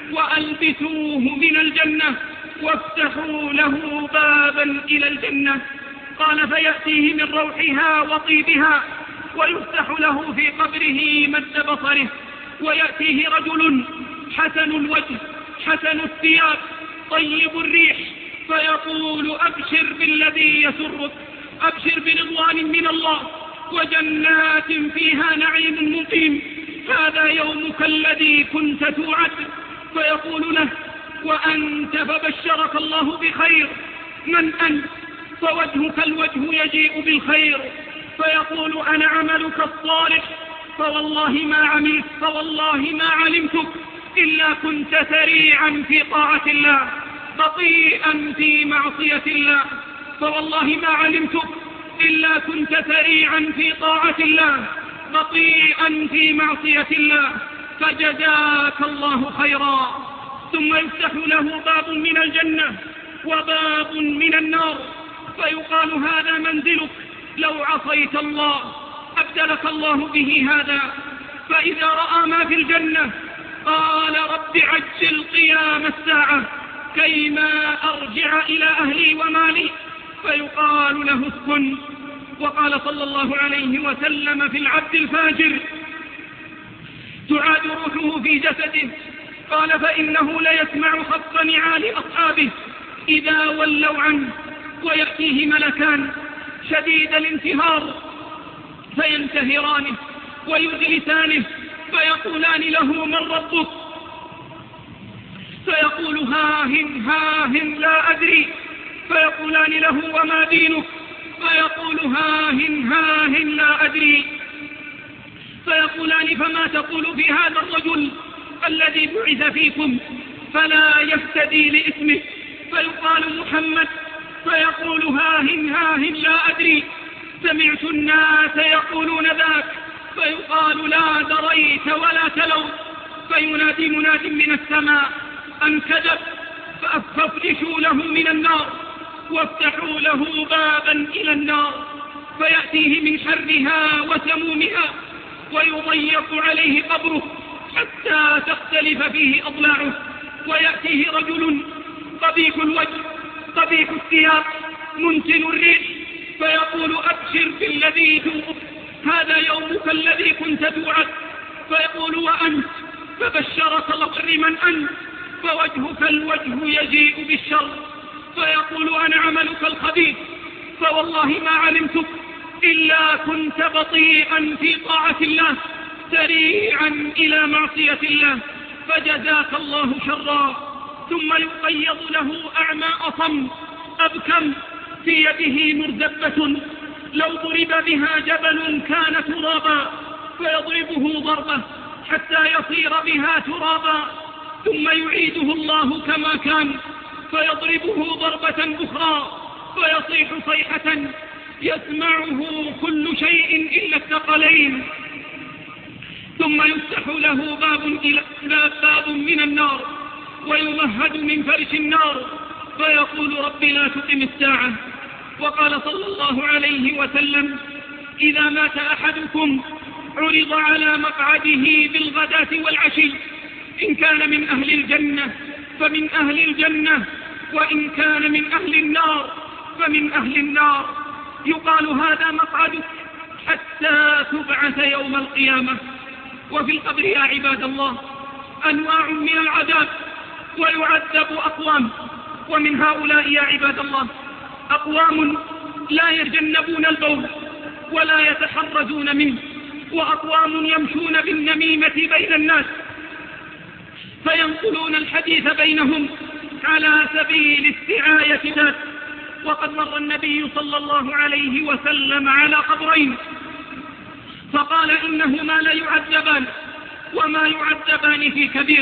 وألبسوه من الجنة وافتحوا له بابا إلى الجنة. قال فيأتيه من روحها وطيبها ويفتح له في قبره مد بصره، ويأتيه رجل حسن الوجه حسن الثياب طيب الريح فيقول أبشر بالذي يسرك، أبشر برضوان من الله وجنات فيها نعيم مقيم، هذا يومك الذي كنت توعد. فيقول له وأنت فبشرك الله بخير، من أنت؟ فوجهك الوجه يجيء بالخير. فيقول أنا عملك الصالح، فوالله ما علمتك إلا كنت سريعا في طاعة الله بطيئا في معصية الله، فوالله ما علمتك إلا كنت سريعا في طاعة الله بطيئا في معصية الله، فجزاك الله خيرا. ثم يفتح له باب من الجنة وباب من النار، فيقال هذا منزلك لو عصيت الله أبدلك الله به هذا. فإذا رأى ما في الجنة قال رب عجل قيام الساعة كيما أرجع إلى أهلي ومالي، فيقال له اسكن. وقال صلى الله عليه وسلم في العبد الفاجر تعاد روحه في جسده، قال فإنه ليسمع خط نعال أصحابه إذا ولوا عنه، ويأتيه ملكان شديد الانتهار فينتهرانه ويجلسانه فيقولان له من ربك؟ فيقول هاهن لا أدري. فيقولان له وما دينك؟ فيقول هاهن لا أدري. فيقولان فما تقول في هذا الرجل الذي بعث فيكم فلا يفتدي لاسمه؟ فيقال محمد. فيقول هاهن لا أدري، سمعت الناس يقولون ذاك. فيقال لا دريت ولا تلوت. فينادي مناد من السماء أن كذب، فافرشوا له من النار وافتحوا له بابا إلى النار، فيأتيه من شرها وسمومها ويضيق عليه قبره حتى تختلف فيه أضلاعه. ويأتيه رجل قبيح الوجه قبيح الثياب منتن الريح فيقول أبشر بالذي توعد، هذا يومك الذي كنت توعد. فيقول وأنت؟ فبشرك الله من أنت؟ فوجهك الوجه يجيء بالشر. فيقول أنا عملك الخبيث، فوالله ما علمتك إلا كنت بطيئا في طاعة الله سريعا إلى معصية الله، فجزاك الله شرا. ثم يقيض له أعمى أصم أبكم في يده مرزبة لو ضرب بها جبل كان ترابا، فيضربه ضربة حتى يصير بها ترابا، ثم يعيده الله كما كان فيضربه ضربة أخرى فيصيح صيحة يسمعه كل شيء إلا الثقلين. ثم يفتح له باب من النار ويمهد من فرش النار، فيقول رب لا تقم الساعة. وقال صلى الله عليه وسلم إذا مات أحدكم عرض على مقعده بالغداة والعشي، إن كان من أهل الجنة فمن أهل الجنة، وإن كان من أهل النار فمن أهل النار، يقال هذا مقعدك حتى تبعث يوم القيامة. وفي القبر يا عباد الله أنواع من العذاب، ويعذب أقوام، ومن هؤلاء يا عباد الله أقوام لا يتجنبون البول ولا يتحرزون منه، وأقوام يمشون بالنميمة بين الناس فينقلون الحديث بينهم على سبيل استعاية ذات. وقد مر النبي صلى الله عليه وسلم على قبرين فقال إنهما لا يعذبان وما يعذبان في كبير.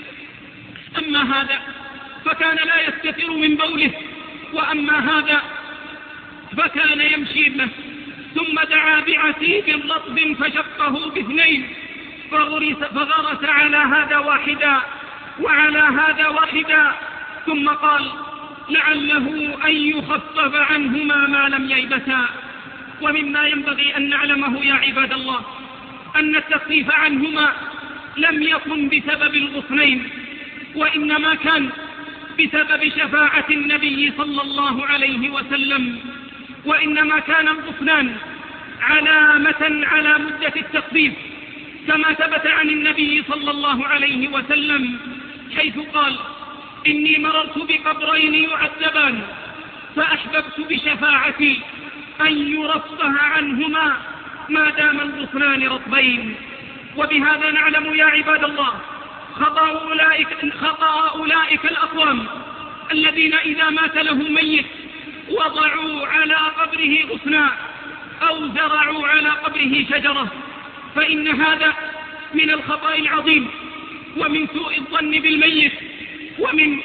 أما هذا فكان لا يستتر من بوله، وأما هذا فكان يمشي به، ثم دعا بعتيب رطب فشقه باثنين فغرس على هذا واحدا وعلى هذا واحدا، ثم قال لعله أن يخفف عنهما ما لم ييبتا. ومما ينبغي أن نعلمه يا عباد الله أن التخفيف عنهما لم يكن بسبب الغصنين، وإنما كان بسبب شفاعة النبي صلى الله عليه وسلم، وإنما كان الغفران علامة على مدة التخفيف، كما ثبت عن النبي صلى الله عليه وسلم حيث قال: إني مررت بقبرين يعذبان فأحببت بشفاعتي أن يرفه عنهما ما دام الغفران رطبين. وبهذا نعلم يا عباد الله خطأ أولئك الأقوام الذين إذا مات لهم ميت وضعوا على قبره غصنا أو زرعوا على قبره شجرة، فإن هذا من الخطأ العظيم ومن سوء الظن بالميت ومن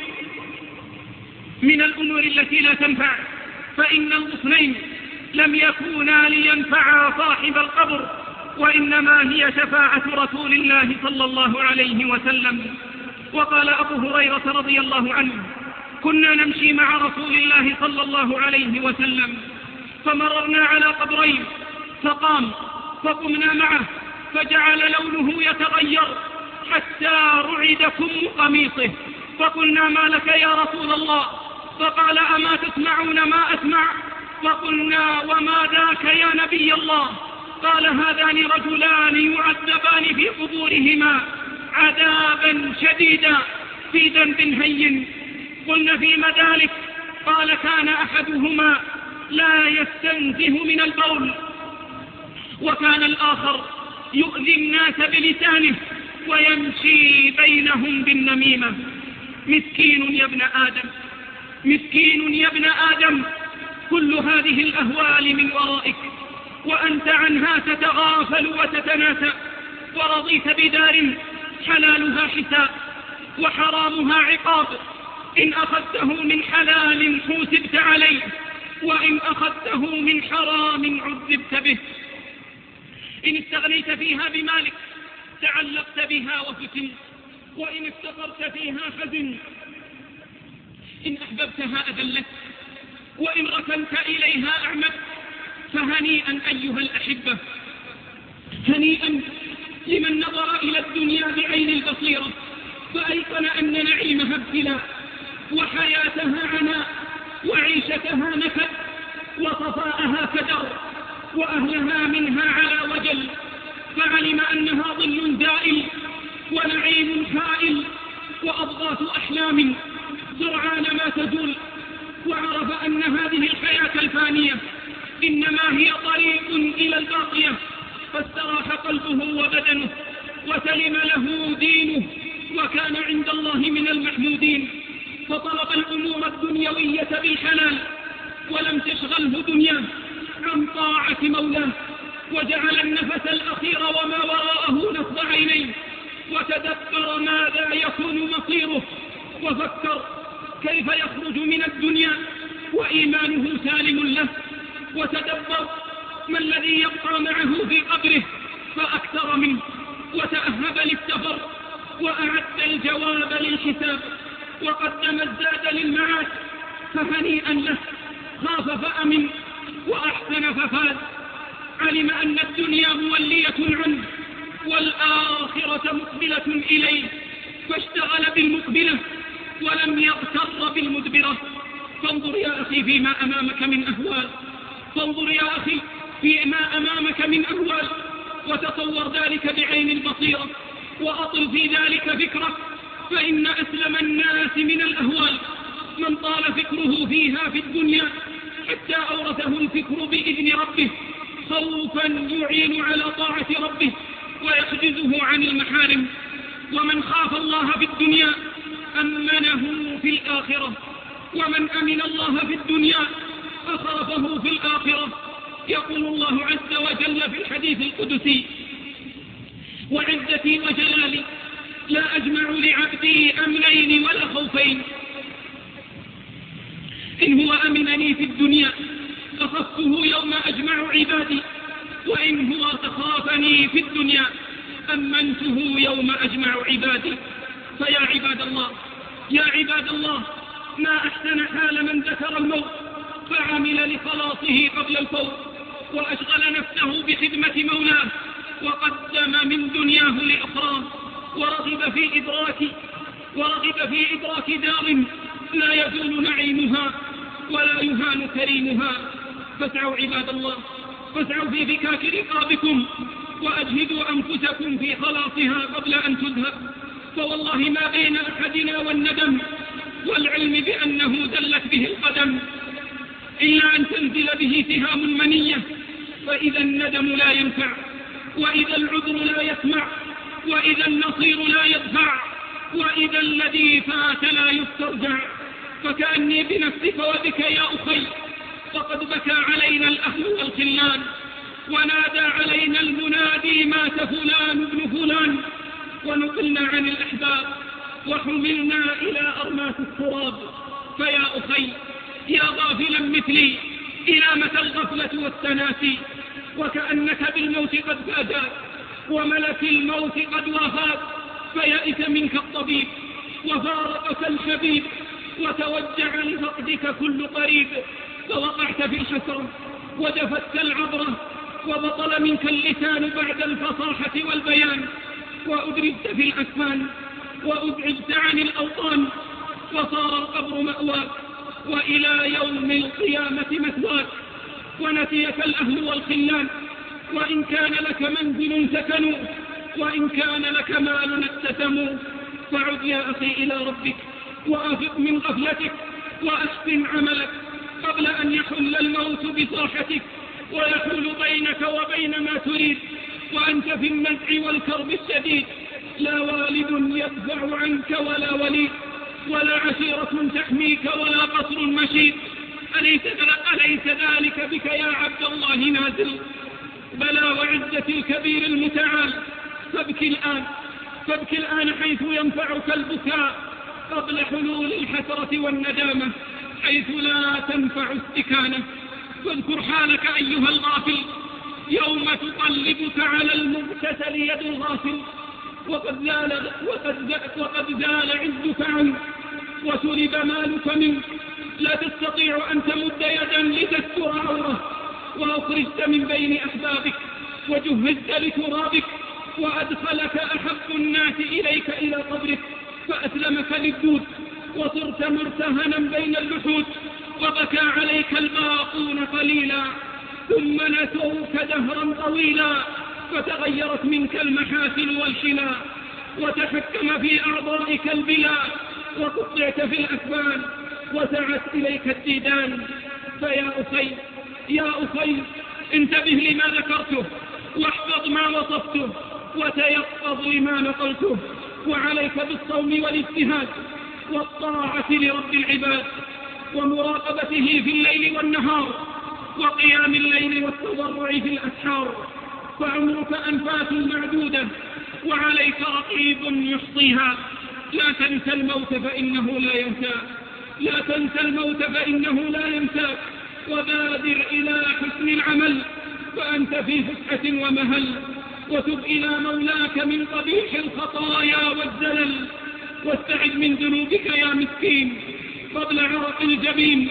الأمور التي لا تنفع، فإن الغصنين لم يكونا لينفعا صاحب القبر، وإنما هي شفاعة رسول الله صلى الله عليه وسلم. وقال أبو هريرة رضي الله عنه: كنا نمشي مع رسول الله صلى الله عليه وسلم فمررنا على قبرين فقام فقمنا معه فجعل لونه يتغير حتى رعد كم قميصه، فقلنا: ما لك يا رسول الله؟ فقال: أما تسمعون ما أسمع؟ فقلنا: وما ذاك يا نبي الله؟ قال: هذان رجلان يعذبان في قبورهما عذابا شديدا في ذنب هين. قلنا: فيما ذلك؟ قال: كان أحدهما لا يستنزه من البول، وكان الآخر يؤذي الناس بلسانه ويمشي بينهم بالنميمة. مسكين يا ابن آدم، مسكين يا ابن آدم، كل هذه الأهوال من ورائك وأنت عنها تتغافل وتتناسى، ورضيت بدار حلالها حساب وحرامها عقاب، إن أخذته من حلال حوسبت عليه، وإن أخذته من حرام عذبت به. إن استغنيت فيها بمالك تعلقت بها وفتنت، وإن افتقرت فيها حزنت، إن أحببتها أذلت، وإن ركنت إليها أعمت. فهنيئا أيها الأحبة، هنيئا لمن نظر إلى الدنيا بعين البصيرة فأيقن أن نعيمها ابتلاء، وحياتها عناء، وعيشتها نكد، وصفاءها كدر، وأهلها منها على وجل، فعلم أنها ظل زائل ونعيم حائل وأضغاث أحلام سرعان ما تزول، وعرف أن هذه الحياة الفانية إنما هي طريق إلى الباقية، فاستراح قلبه وبدنه وسلم له دينه، وكان عند الله من المحمودين، فطلب الأمور الدنيوية بالحلال ولم تشغله دنياه عن طاعة مولاه، وجعل النفس الأخير وما وراءه نصب عينيه، وتدبر ماذا يكون مصيره، وفكر كيف يخرج من الدنيا وإيمانه سالم له، وتدبر ما الذي يبقى معه في قبره فأكثر منه، وتأهب للسفر وأعد الجواب للحساب، وقدم الزاد للمعاد، فهنيئا له، خاف فأمن وأحسن ففاز، علم أن الدنيا مولية عنه والآخرة مقبلة إليه، فاشتغل بالمقبلة ولم يغتر بالمدبرة. فانظر يا أخي فيما أمامك من أهوال، فانظر يا أخي فيما أمامك من أهوال، وتصور ذلك بعين البصيرة، وأطل في ذلك فكرك، فإن أسلم الناس من الأهوال من طال فكره فيها في الدنيا حتى أورثه الفكر بإذن ربه خوفا يعين على طاعة ربه ويحجزه عن المحارم. ومن خاف الله في الدنيا أمنه في الآخرة، ومن أمن الله في الدنيا أخافه في الآخرة. يقول الله عز وجل في الحديث القدسي: وعزتي وجلالي لا أجمع لعبدي أمنين ولا خوفين، إن هو أمنني في الدنيا أخفته يوم أجمع عبادي، وإن هو تخافني في الدنيا أمنته يوم أجمع عبادي. فيا عباد الله، يا عباد الله، ما أحسن حال من ذكر الموت فعمل لخلاصه قبل الفوت، وأشغل نفسه بخدمة مولاه، وقدم من دنياه لأخراه، ورغب في إدراك ورغب في إدراك دار لا يزول نعيمها ولا يهان كريمها. فاسعوا عباد الله، فاسعوا في فكاك رقابكم، وأجهدوا أنفسكم في خلاصها قبل أن تذهب. فوالله ما بين أحدنا والندم والعلم بأنه دلت به القدم إلا أن تنزل به سهام المنية. فإذا الندم لا ينفع، وإذا العذر لا يسمع، وإذا النصير لا يدفع، وإذا الذي فات لا يسترجع. فكأني بنفسك وبك يا أخي فقد بكى علينا الأهل والخلان، ونادى علينا المنادي مات فلان ابن فلان، ونقلنا عن الأحباب وحملنا إلى أرماس التراب. فيا أخي يا غافلا مثلي، إلى متى الغفلة والتناسي؟ وكأنك بالموت قد فاجاك وملك الموت قد وافاك، فيئس منك الطبيب وفارقك الحبيب، وتوجع لفقدك كل قريب. فوقعت في الحسرة وجفت العبرة، وبطل منك اللسان بعد الفصاحة والبيان، وأدرجت في الأكفان وأبعدت عن الأوطان، وصار القبر مأواك وإلى يوم القيامة مثواك. ونسيك الأهل والخلان، وإن كان لك منزل سكنوا، وإن كان لك مال اقتسموا. فعد يا أخي إلى ربك، وأفق من غفلتك، وأحسن عملك قبل أن يحل الموت بصاحتك ويحول بينك وبين ما تريد، وأنت في النزع والكرب الشديد. لا والد يدفع عنك ولا ولي، ولا عشيرة تحميك ولا قصر مشيد. أليس ذلك بك يا عبد الله نازل؟ بلى وعزة الكبير المتعال. فابك الآن حيث ينفعك البكاء قبل حلول الحسرة والندامة، حيث لا تنفع استكانة. واذكر حالك أيها الغافل يوم تقلبك على المغتسل يد الغافل، وقد زال عزك عنك وسلب مالك منك. لا تستطيع أن تمد يدا لتستر عوره، وأخرجت من بين أحبابك وجهزت لترابك، وأدخلك أحب الناس إليك إلى قبرك، فأسلمك للدود وصرت مرتهنا بين اللحود، وبكى عليك الباقون قليلا ثم نسوك دهرا طويلا، فتغيرت منك المحاسن والشلا، وتحكم في أعضائك البلا، وقطعت في الأكفان وسعت إليك الديدان. فيا أخي يا أخي انتبه لما ذكرته، واحفظ ما وصفته، وتيقظ لما نقلته. وعليك بالصوم والاجتهاد والطاعة لرب العباد، ومراقبته في الليل والنهار، وقيام الليل والتضرع في الأسحار. فعمرك أنفاس معدودة، وعليك رقيب يحصيها. لا تنسى الموت فإنه لا ينساك، لا تنسى الموت فإنه لا ينساك. وبادر إلى حسن العمل فأنت في فسحة ومهل، وتب إلى مولاك من قبيح الخطايا والزلل، واستعذ من ذنوبك يا مسكين قبل عرق الجبين،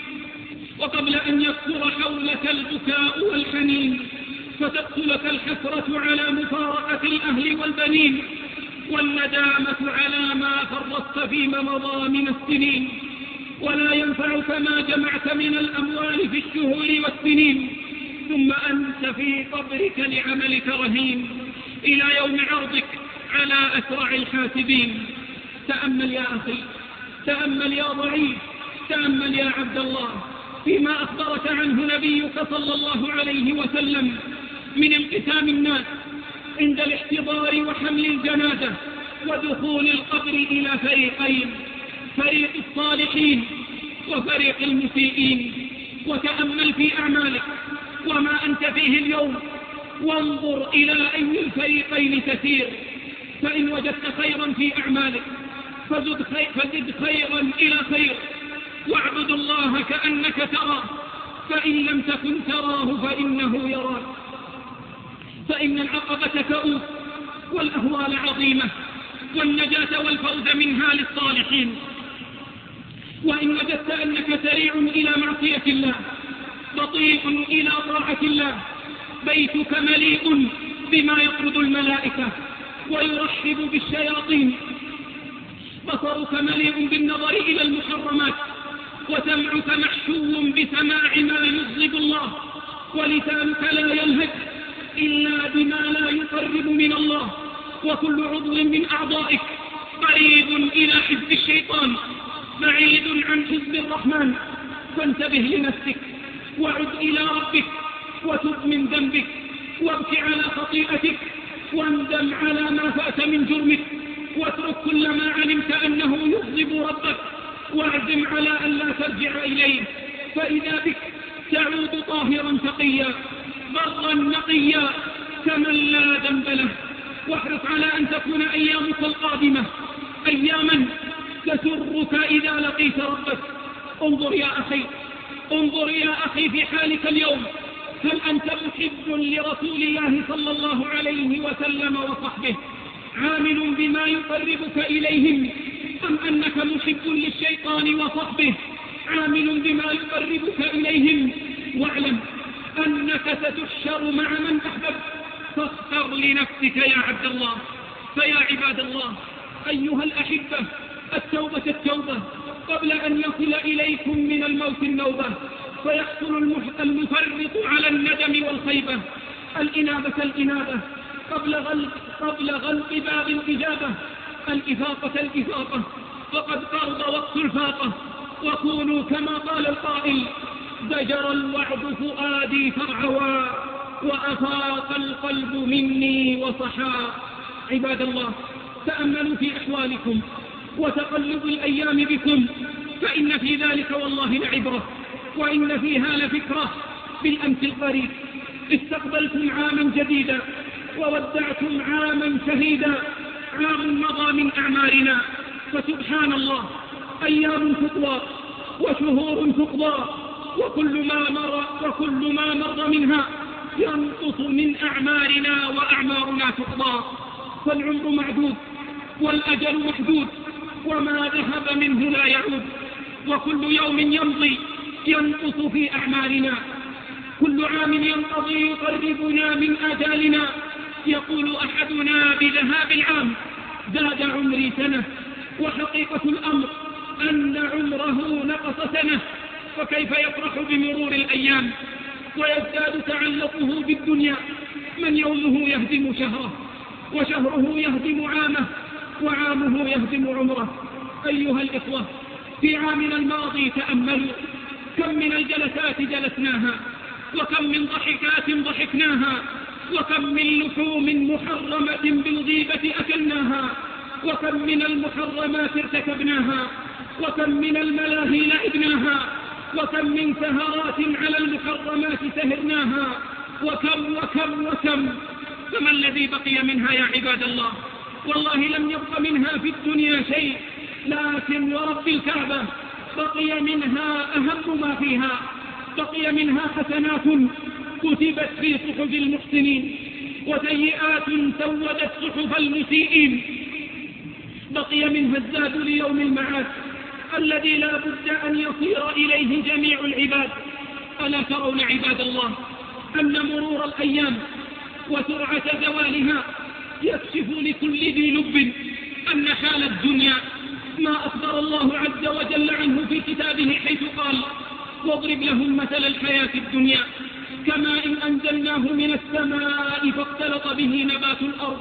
وقبل أن يكثر حولك البكاء والحنين، فتقتلك الحسرة على مفارقة الأهل والبنين، والندامة على ما فرطت فيما مضى من السنين. ولا ينفعك ما جمعت من الأموال في الشهور والسنين، ثم أنت في قبرك لعملك رهين إلى يوم عرضك على أسرع الحاسبين. تأمل يا أخي، تأمل يا ضعيف، تأمل يا عبد الله فيما أخبرك عنه نبيك صلى الله عليه وسلم من انقسام الناس عند الاحتضار وحمل الجنازة ودخول القبر إلى فريقين، فريق الصالحين وفريق المسيئين. وتأمل في أعمالك وما أنت فيه اليوم، وانظر إلى أي الفريقين تسير. فإن وجدت خيرا في أعمالك فزد خيرا إلى خير، واعبد الله كأنك تراه، فإن لم تكن تراه فإنه يراك. فإن العقبة كؤوس والأهوال عظيمة، والنجاة والفوز منها للصالحين. وإن وجدت أنك سريع إلى معصية الله بطيء إلى طاعة الله، بيتك مليء بما يطرد الملائكة ويرحب بالشياطين، بصرك مليء بالنظر إلى المحرمات، وسمعك محشو بسماع ما يغضب الله، ولسانك لا يلهج إلا بما لا يقرب من الله، وكل عضو من أعضائك قريب إلى حزب الشيطان بعيد عن حزب الرحمن. فانتبه لنفسك وعد إلى ربك وتب من ذنبك وابك على خطيئتك واندم على ما فات من جرمك، واترك كل ما علمت أنه يغضب ربك، واعزم على أن لا ترجع إليه، فإذا بك تعود طاهرا تقيا برا نقيا كمن لا ذنب له. واحرص على أن تكون أيامك القادمة أياما تسرك إذا لقيت ربك. انظر يا أخي في حالك اليوم، هل أنت محب لرسول الله صلى الله عليه وسلم وصحبه عامل بما يقربك إليهم، أم أنك محب للشيطان وصحبه عامل بما يقربك إليهم؟ واعلم أنك ستحشر مع من أحببت، فاختر لنفسك يا عبد الله. فيا عباد الله أيها الأحبة، التوبة قبل أن يصل إليكم من الموت النوبة، فيحصل المفرط على الندم والخيبة. الإنابة قبل غلق باب الإجابة، الإفاقة فقد قرب وقت الفاقة. وكونوا كما قال القائل: زجر الوعد فؤادي فارعوى وأفاق القلب مني وصحا. عباد الله تأملوا في أحوالكم وتقلب الأيام بكم، فإن في ذلك والله لعبرة، وإن فيها لفكرة. بالأمس القريب استقبلتم عاما جديدا وودعتم عاما شهيدا، عام مضى من أعمارنا، فسبحان الله أيام تطوى وشهور تقضى، وكل ما مر منها ينقص من أعمارنا وأعمارنا تقضى. فالعمر معدود والأجل محدود، وما ذهب منه لا يعود، وكل يوم يمضي ينقص في أعمارنا. كل عام ينقضي يقربنا من آجالنا. يقول أحدنا بذهاب العام: زاد عمري سنة، وحقيقة الأمر أن عمره نقص سنة. فكيف يفرح بمرور الأيام ويزداد تعلقه بالدنيا من يومه يهدم شهره، وشهره يهدم عامه، وعامه يهدم عمره. أيها الإخوة، في عامنا الماضي تأملوا كم من الجلسات جلسناها، وكم من ضحكات ضحكناها، وكم من لحوم محرمة بالغيبة أكلناها، وكم من المحرمات ارتكبناها، وكم من الملاهي لعبناها، وكم من سهرات على المحرمات سهرناها، وكم. فما الذي بقي منها يا عباد الله؟ والله لم يبق منها في الدنيا شيء، لكن ورب الكعبة بقي منها أهم ما فيها. بقي منها حسنات كتبت في صحف المحسنين، وسيئات سودت صحف المسيئين. بقي منها الزاد ليوم المعاد الذي لا بد أن يصير إليه جميع العباد. ألا ترون عباد الله أن مرور الأيام وسرعة زوالها يكشف لكل ذي لب أن حال الدنيا ما أخبر الله عز وجل عنه في كتابه، حيث قال: واضرب لهم مثل الحياة الدنيا كماء إن أنزلناه من السماء فاختلط به نبات الأرض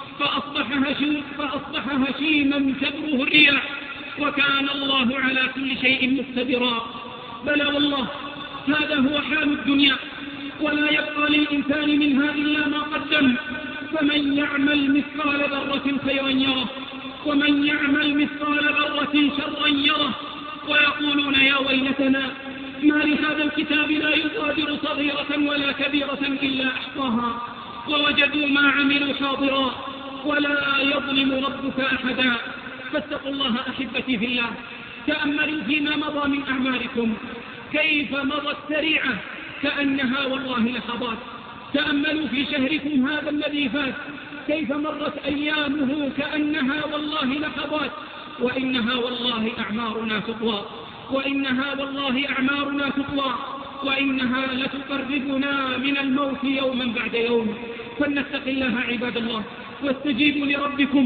فأصبح هشيما تذروه الرياح وكان الله على كل شيء مقتدرا. بلى والله هذا هو حال الدنيا، ولا يبقى للإنسان منها إلا ما قدم. فمن يعمل مثقال ذرة خيرا يره، ومن يعمل مثقال ذرة شرا يره. ويقولون: يا ويلتنا ما لهذا الكتاب لا يغادر صغيرة ولا كبيرة إلا أحصاها، ووجدوا ما عملوا حاضرا ولا يظلم ربك أحدا. فاتقوا الله أحبتي في الله، تأملوا فيما مضى من أعماركم كيف مضت سريعة كأنها والله لحظات. تأملوا في شهركم هذا الذي فات كيف مرت أيامه كأنها والله لحظات، وإنها والله أعمارنا تطوى، وإنها والله أعمارنا تطوى، وإنها لتقربنا من الموت يوما بعد يوم. فلنتق الله عباد الله، واستجيبوا لربكم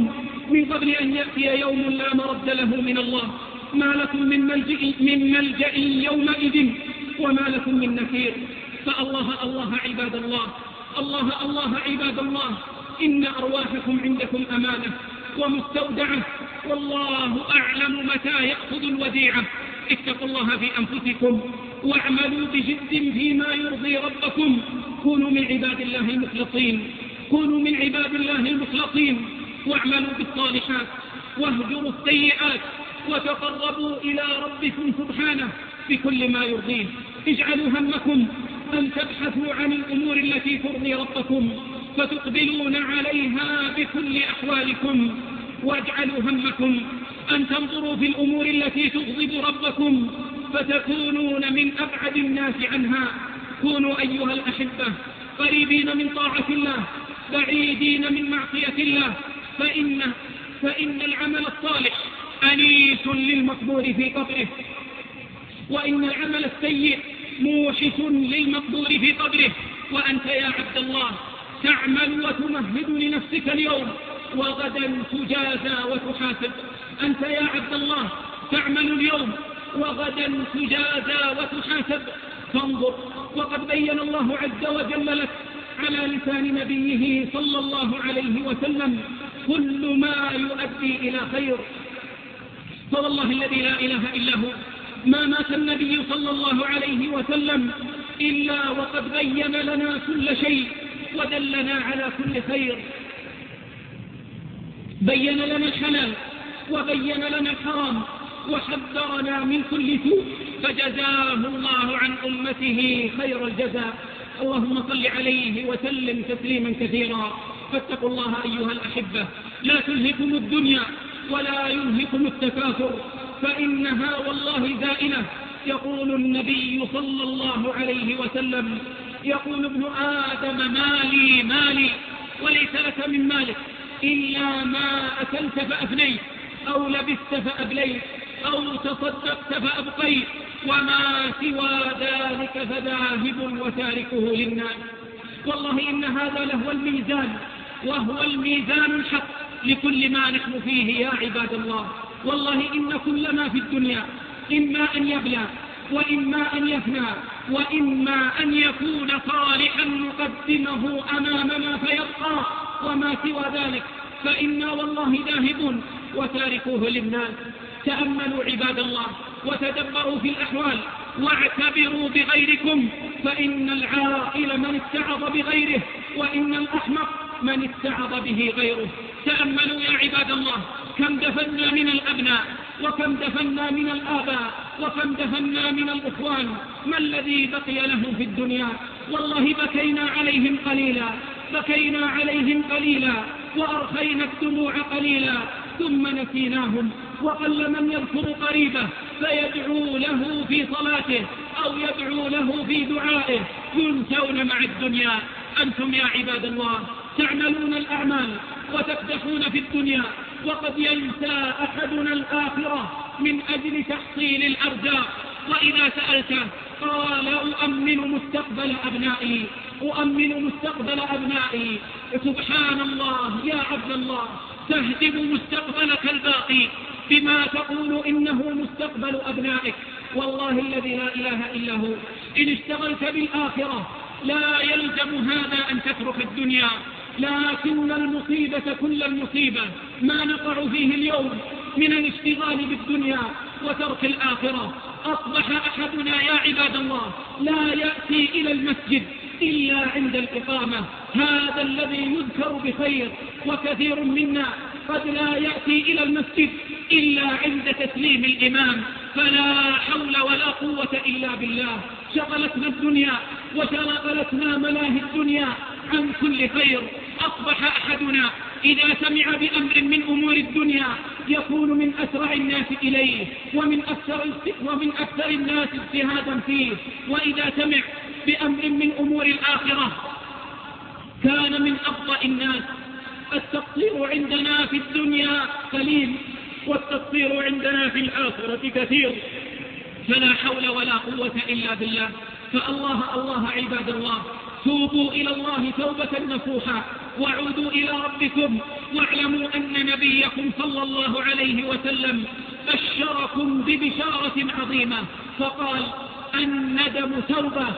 من قبل أن يأتي يوم لا مرد له من الله. ما لكم من ملجأ يومئذ وما لكم من نكير. فالله الله عباد الله، الله عباد الله، إن أرواحكم عندكم أمانة ومستودعة، والله أعلم متى يأخذ الوديعة. اتقوا الله في أنفسكم واعملوا بجد فيما يرضي ربكم. كونوا من عباد الله المخلصين، كونوا من عباد الله المخلصين، واعملوا بالصالحات واهجروا السيئات وتقربوا إلى ربكم سبحانه بكل ما يرضيه. اجعلوا همكم أن تبحثوا عن الأمور التي ترضي ربكم فتقبلون عليها بكل أحوالكم، واجعلوا همكم أن تنظروا في الأمور التي تغضب ربكم فتكونون من أبعد الناس عنها. كونوا أيها الأحبة قريبين من طاعة الله بعيدين من معصية الله، فإن العمل الصالح أنيس للمقبور في قبره، وإن العمل السيء موحش للمقبور في قبره. وأنت يا عبد الله تعمل وتمهد لنفسك اليوم وغدا تجازى وتحاسب. أنت يا عبد الله تعمل اليوم وغدا تجازى وتحاسب. فانظر، وقد بين الله عز وجل لك على لسان نبيه صلى الله عليه وسلم كل ما يؤدي إلى خير. فوالله الذي لا إله إلا هو ما مات النبي صلى الله عليه وسلم إلا وقد بين لنا كل شيء ودلنا على كل خير. بين لنا الحلال وبين لنا الحرام وحذرنا من كل سوء، فجزاه الله عن أمته خير الجزاء. اللهم صل عليه وسلم تسليما كثيرا. فاتقوا الله أيها الأحبة، لا تلهكم الدنيا ولا يلهكم التكاثر، فإنها والله زائلة. يقول النبي صلى الله عليه وسلم، يقول ابن آدم مالي مالي، وليس لك من مالك إلا ما أكلت فأفنيت أو لبست فأبليت أو تصدقت فأبقيت، وما سوى ذلك فذاهب وتاركه للناس. والله إن هذا لهو الميزان، وهو الميزان الحق لكل ما نحن فيه يا عباد الله. والله إن كل ما في الدنيا إما أن يبلى وإما أن يفنى وإما أن يكون صالحا نقدمه أمامنا فيبقى، وما سوى ذلك فإنا والله ذاهبون وتاركوه للناس. تأملوا عباد الله وتدبروا في الأحوال واعتبروا بغيركم، فإن العاقل من اتعظ بغيره وإن الأحمق من اتعظ به غيره. تأملوا يا عباد الله كم دفنا من الأبناء وكم دفنا من الآباء وكم دفنا من الإخوان، ما الذي بقي لهم في الدنيا؟ والله بكينا عليهم قليلا، بكينا عليهم قليلا وأرخينا الدموع قليلا ثم نسيناهم. وقل من يذكر قريبه فيدعو له في صلاته أو يدعو له في دعائه، ينسون مع الدنيا. أنتم يا عباد الله تعملون الأعمال وتكدحون في الدنيا، وقد ينسى أحدنا الآخرة من أجل تحصيل الأرزاق. وإذا سألته قال أؤمن مستقبل أبنائي، أؤمن مستقبل أبنائي. سبحان الله يا عبد الله، تهدم مستقبلك الباقي بما تقول إنه مستقبل أبنائك. والله الذي لا إله إلا هو إن اشتغلت بالآخرة لا يلزم هذا أن تترك الدنيا، لكن المصيبة كل المصيبة ما نقع فيه اليوم من الاشتغال بالدنيا وترك الآخرة. أصبح أحدنا يا عباد الله لا يأتي إلى المسجد إلا عند الإقامة، هذا الذي يذكر بخير. وكثير منا قد لا يأتي إلى المسجد إلا عند تسليم الإمام. فلا حول ولا قوة إلا بالله. شغلتنا الدنيا وشغلتنا ملاهي الدنيا عن كل خير. أصبح أحدنا إذا سمع بأمر من أمور الدنيا يكون من أسرع الناس إليه ومن أكثر الناس اجتهادا فيه، وإذا سمع بأمر من أمور الآخرة كان من أبطأ الناس. التقصير عندنا في الدنيا قليل والتقصير عندنا في الآخرة كثير، فلا حول ولا قوة إلا بالله. فالله عباد الله توبوا إلى الله توبة نصوحا وعودوا إلى ربكم واعلموا أن نبيكم صلى الله عليه وسلم بشركم ببشارة عظيمة فقال: الندم توبة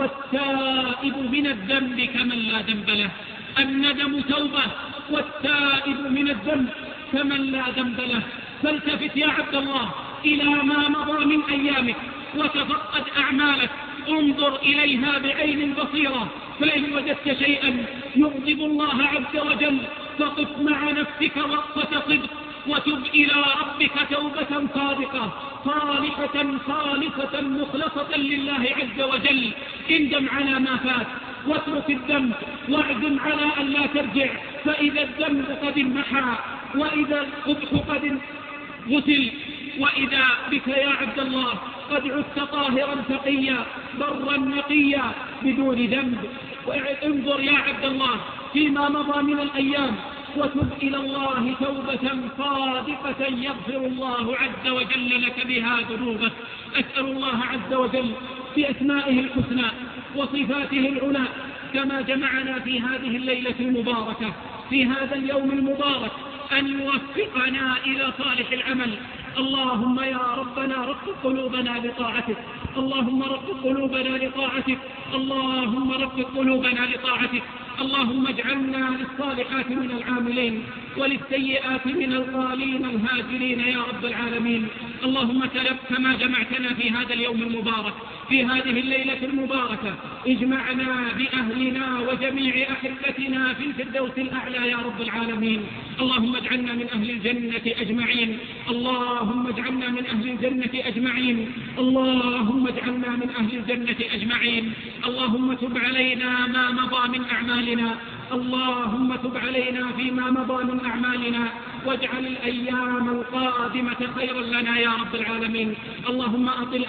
والتائب من الذنب كمن لا ذنب له. الندم توبة والتائب من الذنب كمن لا ذنب له. فالتفت يا عبد الله إلى ما مضى من أيامك وتفقد أعمالك، انظر إليها بعين بصيرة، فإن وجدت شيئا يغضب الله عز وجل فقف مع نفسك وقفة صدق وتب إلى ربك توبة صادقة صالحة خالصة مخلصة لله عز وجل. اندم على ما فات واترك الذنب واعزم على أن لا ترجع، فإذا الذنب قد انمحى وإذا القبح قد غسل وإذا بك يا عبد الله قد عدت طاهرا تقيا برا نقيا بدون ذنب. انظر يا عبد الله فيما مضى من الأيام وتب إلى الله توبة صادقة يغفر الله عز وجل لك بها ذنوبك. أسأل الله عز وجل بأسمائه الحسنى وصفاته العلى كما جمعنا في هذه الليلة المباركة في هذا اليوم المبارك أن يوفقنا إلى صالح العمل. اللهم يا ربنا رقق قلوبنا لطاعتك، اللهم رقق قلوبنا لطاعتك، اللهم رقق قلوبنا لطاعتك. اللهم اجعلنا للصالحات من العاملين وللسيئات من الغالين الهاجرين يا رب العالمين. اللهم كما جمعتنا في هذا اليوم المبارك في هذه الليلة المباركة اجمعنا بأهلنا وجميع أحبتنا في الفردوس الأعلى يا رب العالمين. اللهم اجعلنا من أهل الجنة أجمعين، اللهم اجعلنا من أهل الجنة أجمعين، اللهم اجعلنا من أهل الجنة أجمعين. اللهم تب علينا ما مضى من أعمالنا، اللهم تب علينا فيما مضى من أعمالنا واجعل الأيام القادمة خيرا لنا يا رب العالمين. اللهم أطل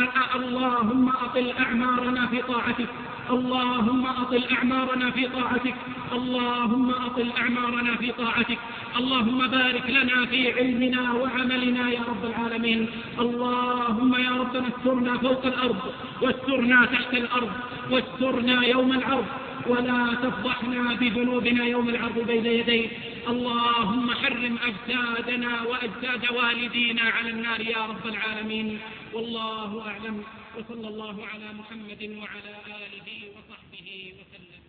أعمارنا في طاعتك، اللهم أطل أعمارنا في طاعتك، اللهم أطل أعمارنا في طاعتك. اللهم بارك لنا في علمنا وعملنا يا رب العالمين. اللهم يا ربنا استرنا فوق الأرض واسترنا تحت الأرض واسترنا يوم العرض ولا تفضحنا بذنوبنا يوم العرض بين يديك. اللهم حرم أجسادنا وأجساد والدينا على النار يا رب العالمين. والله أعلم، وصلى الله على محمد وعلى آله وصحبه وسلم.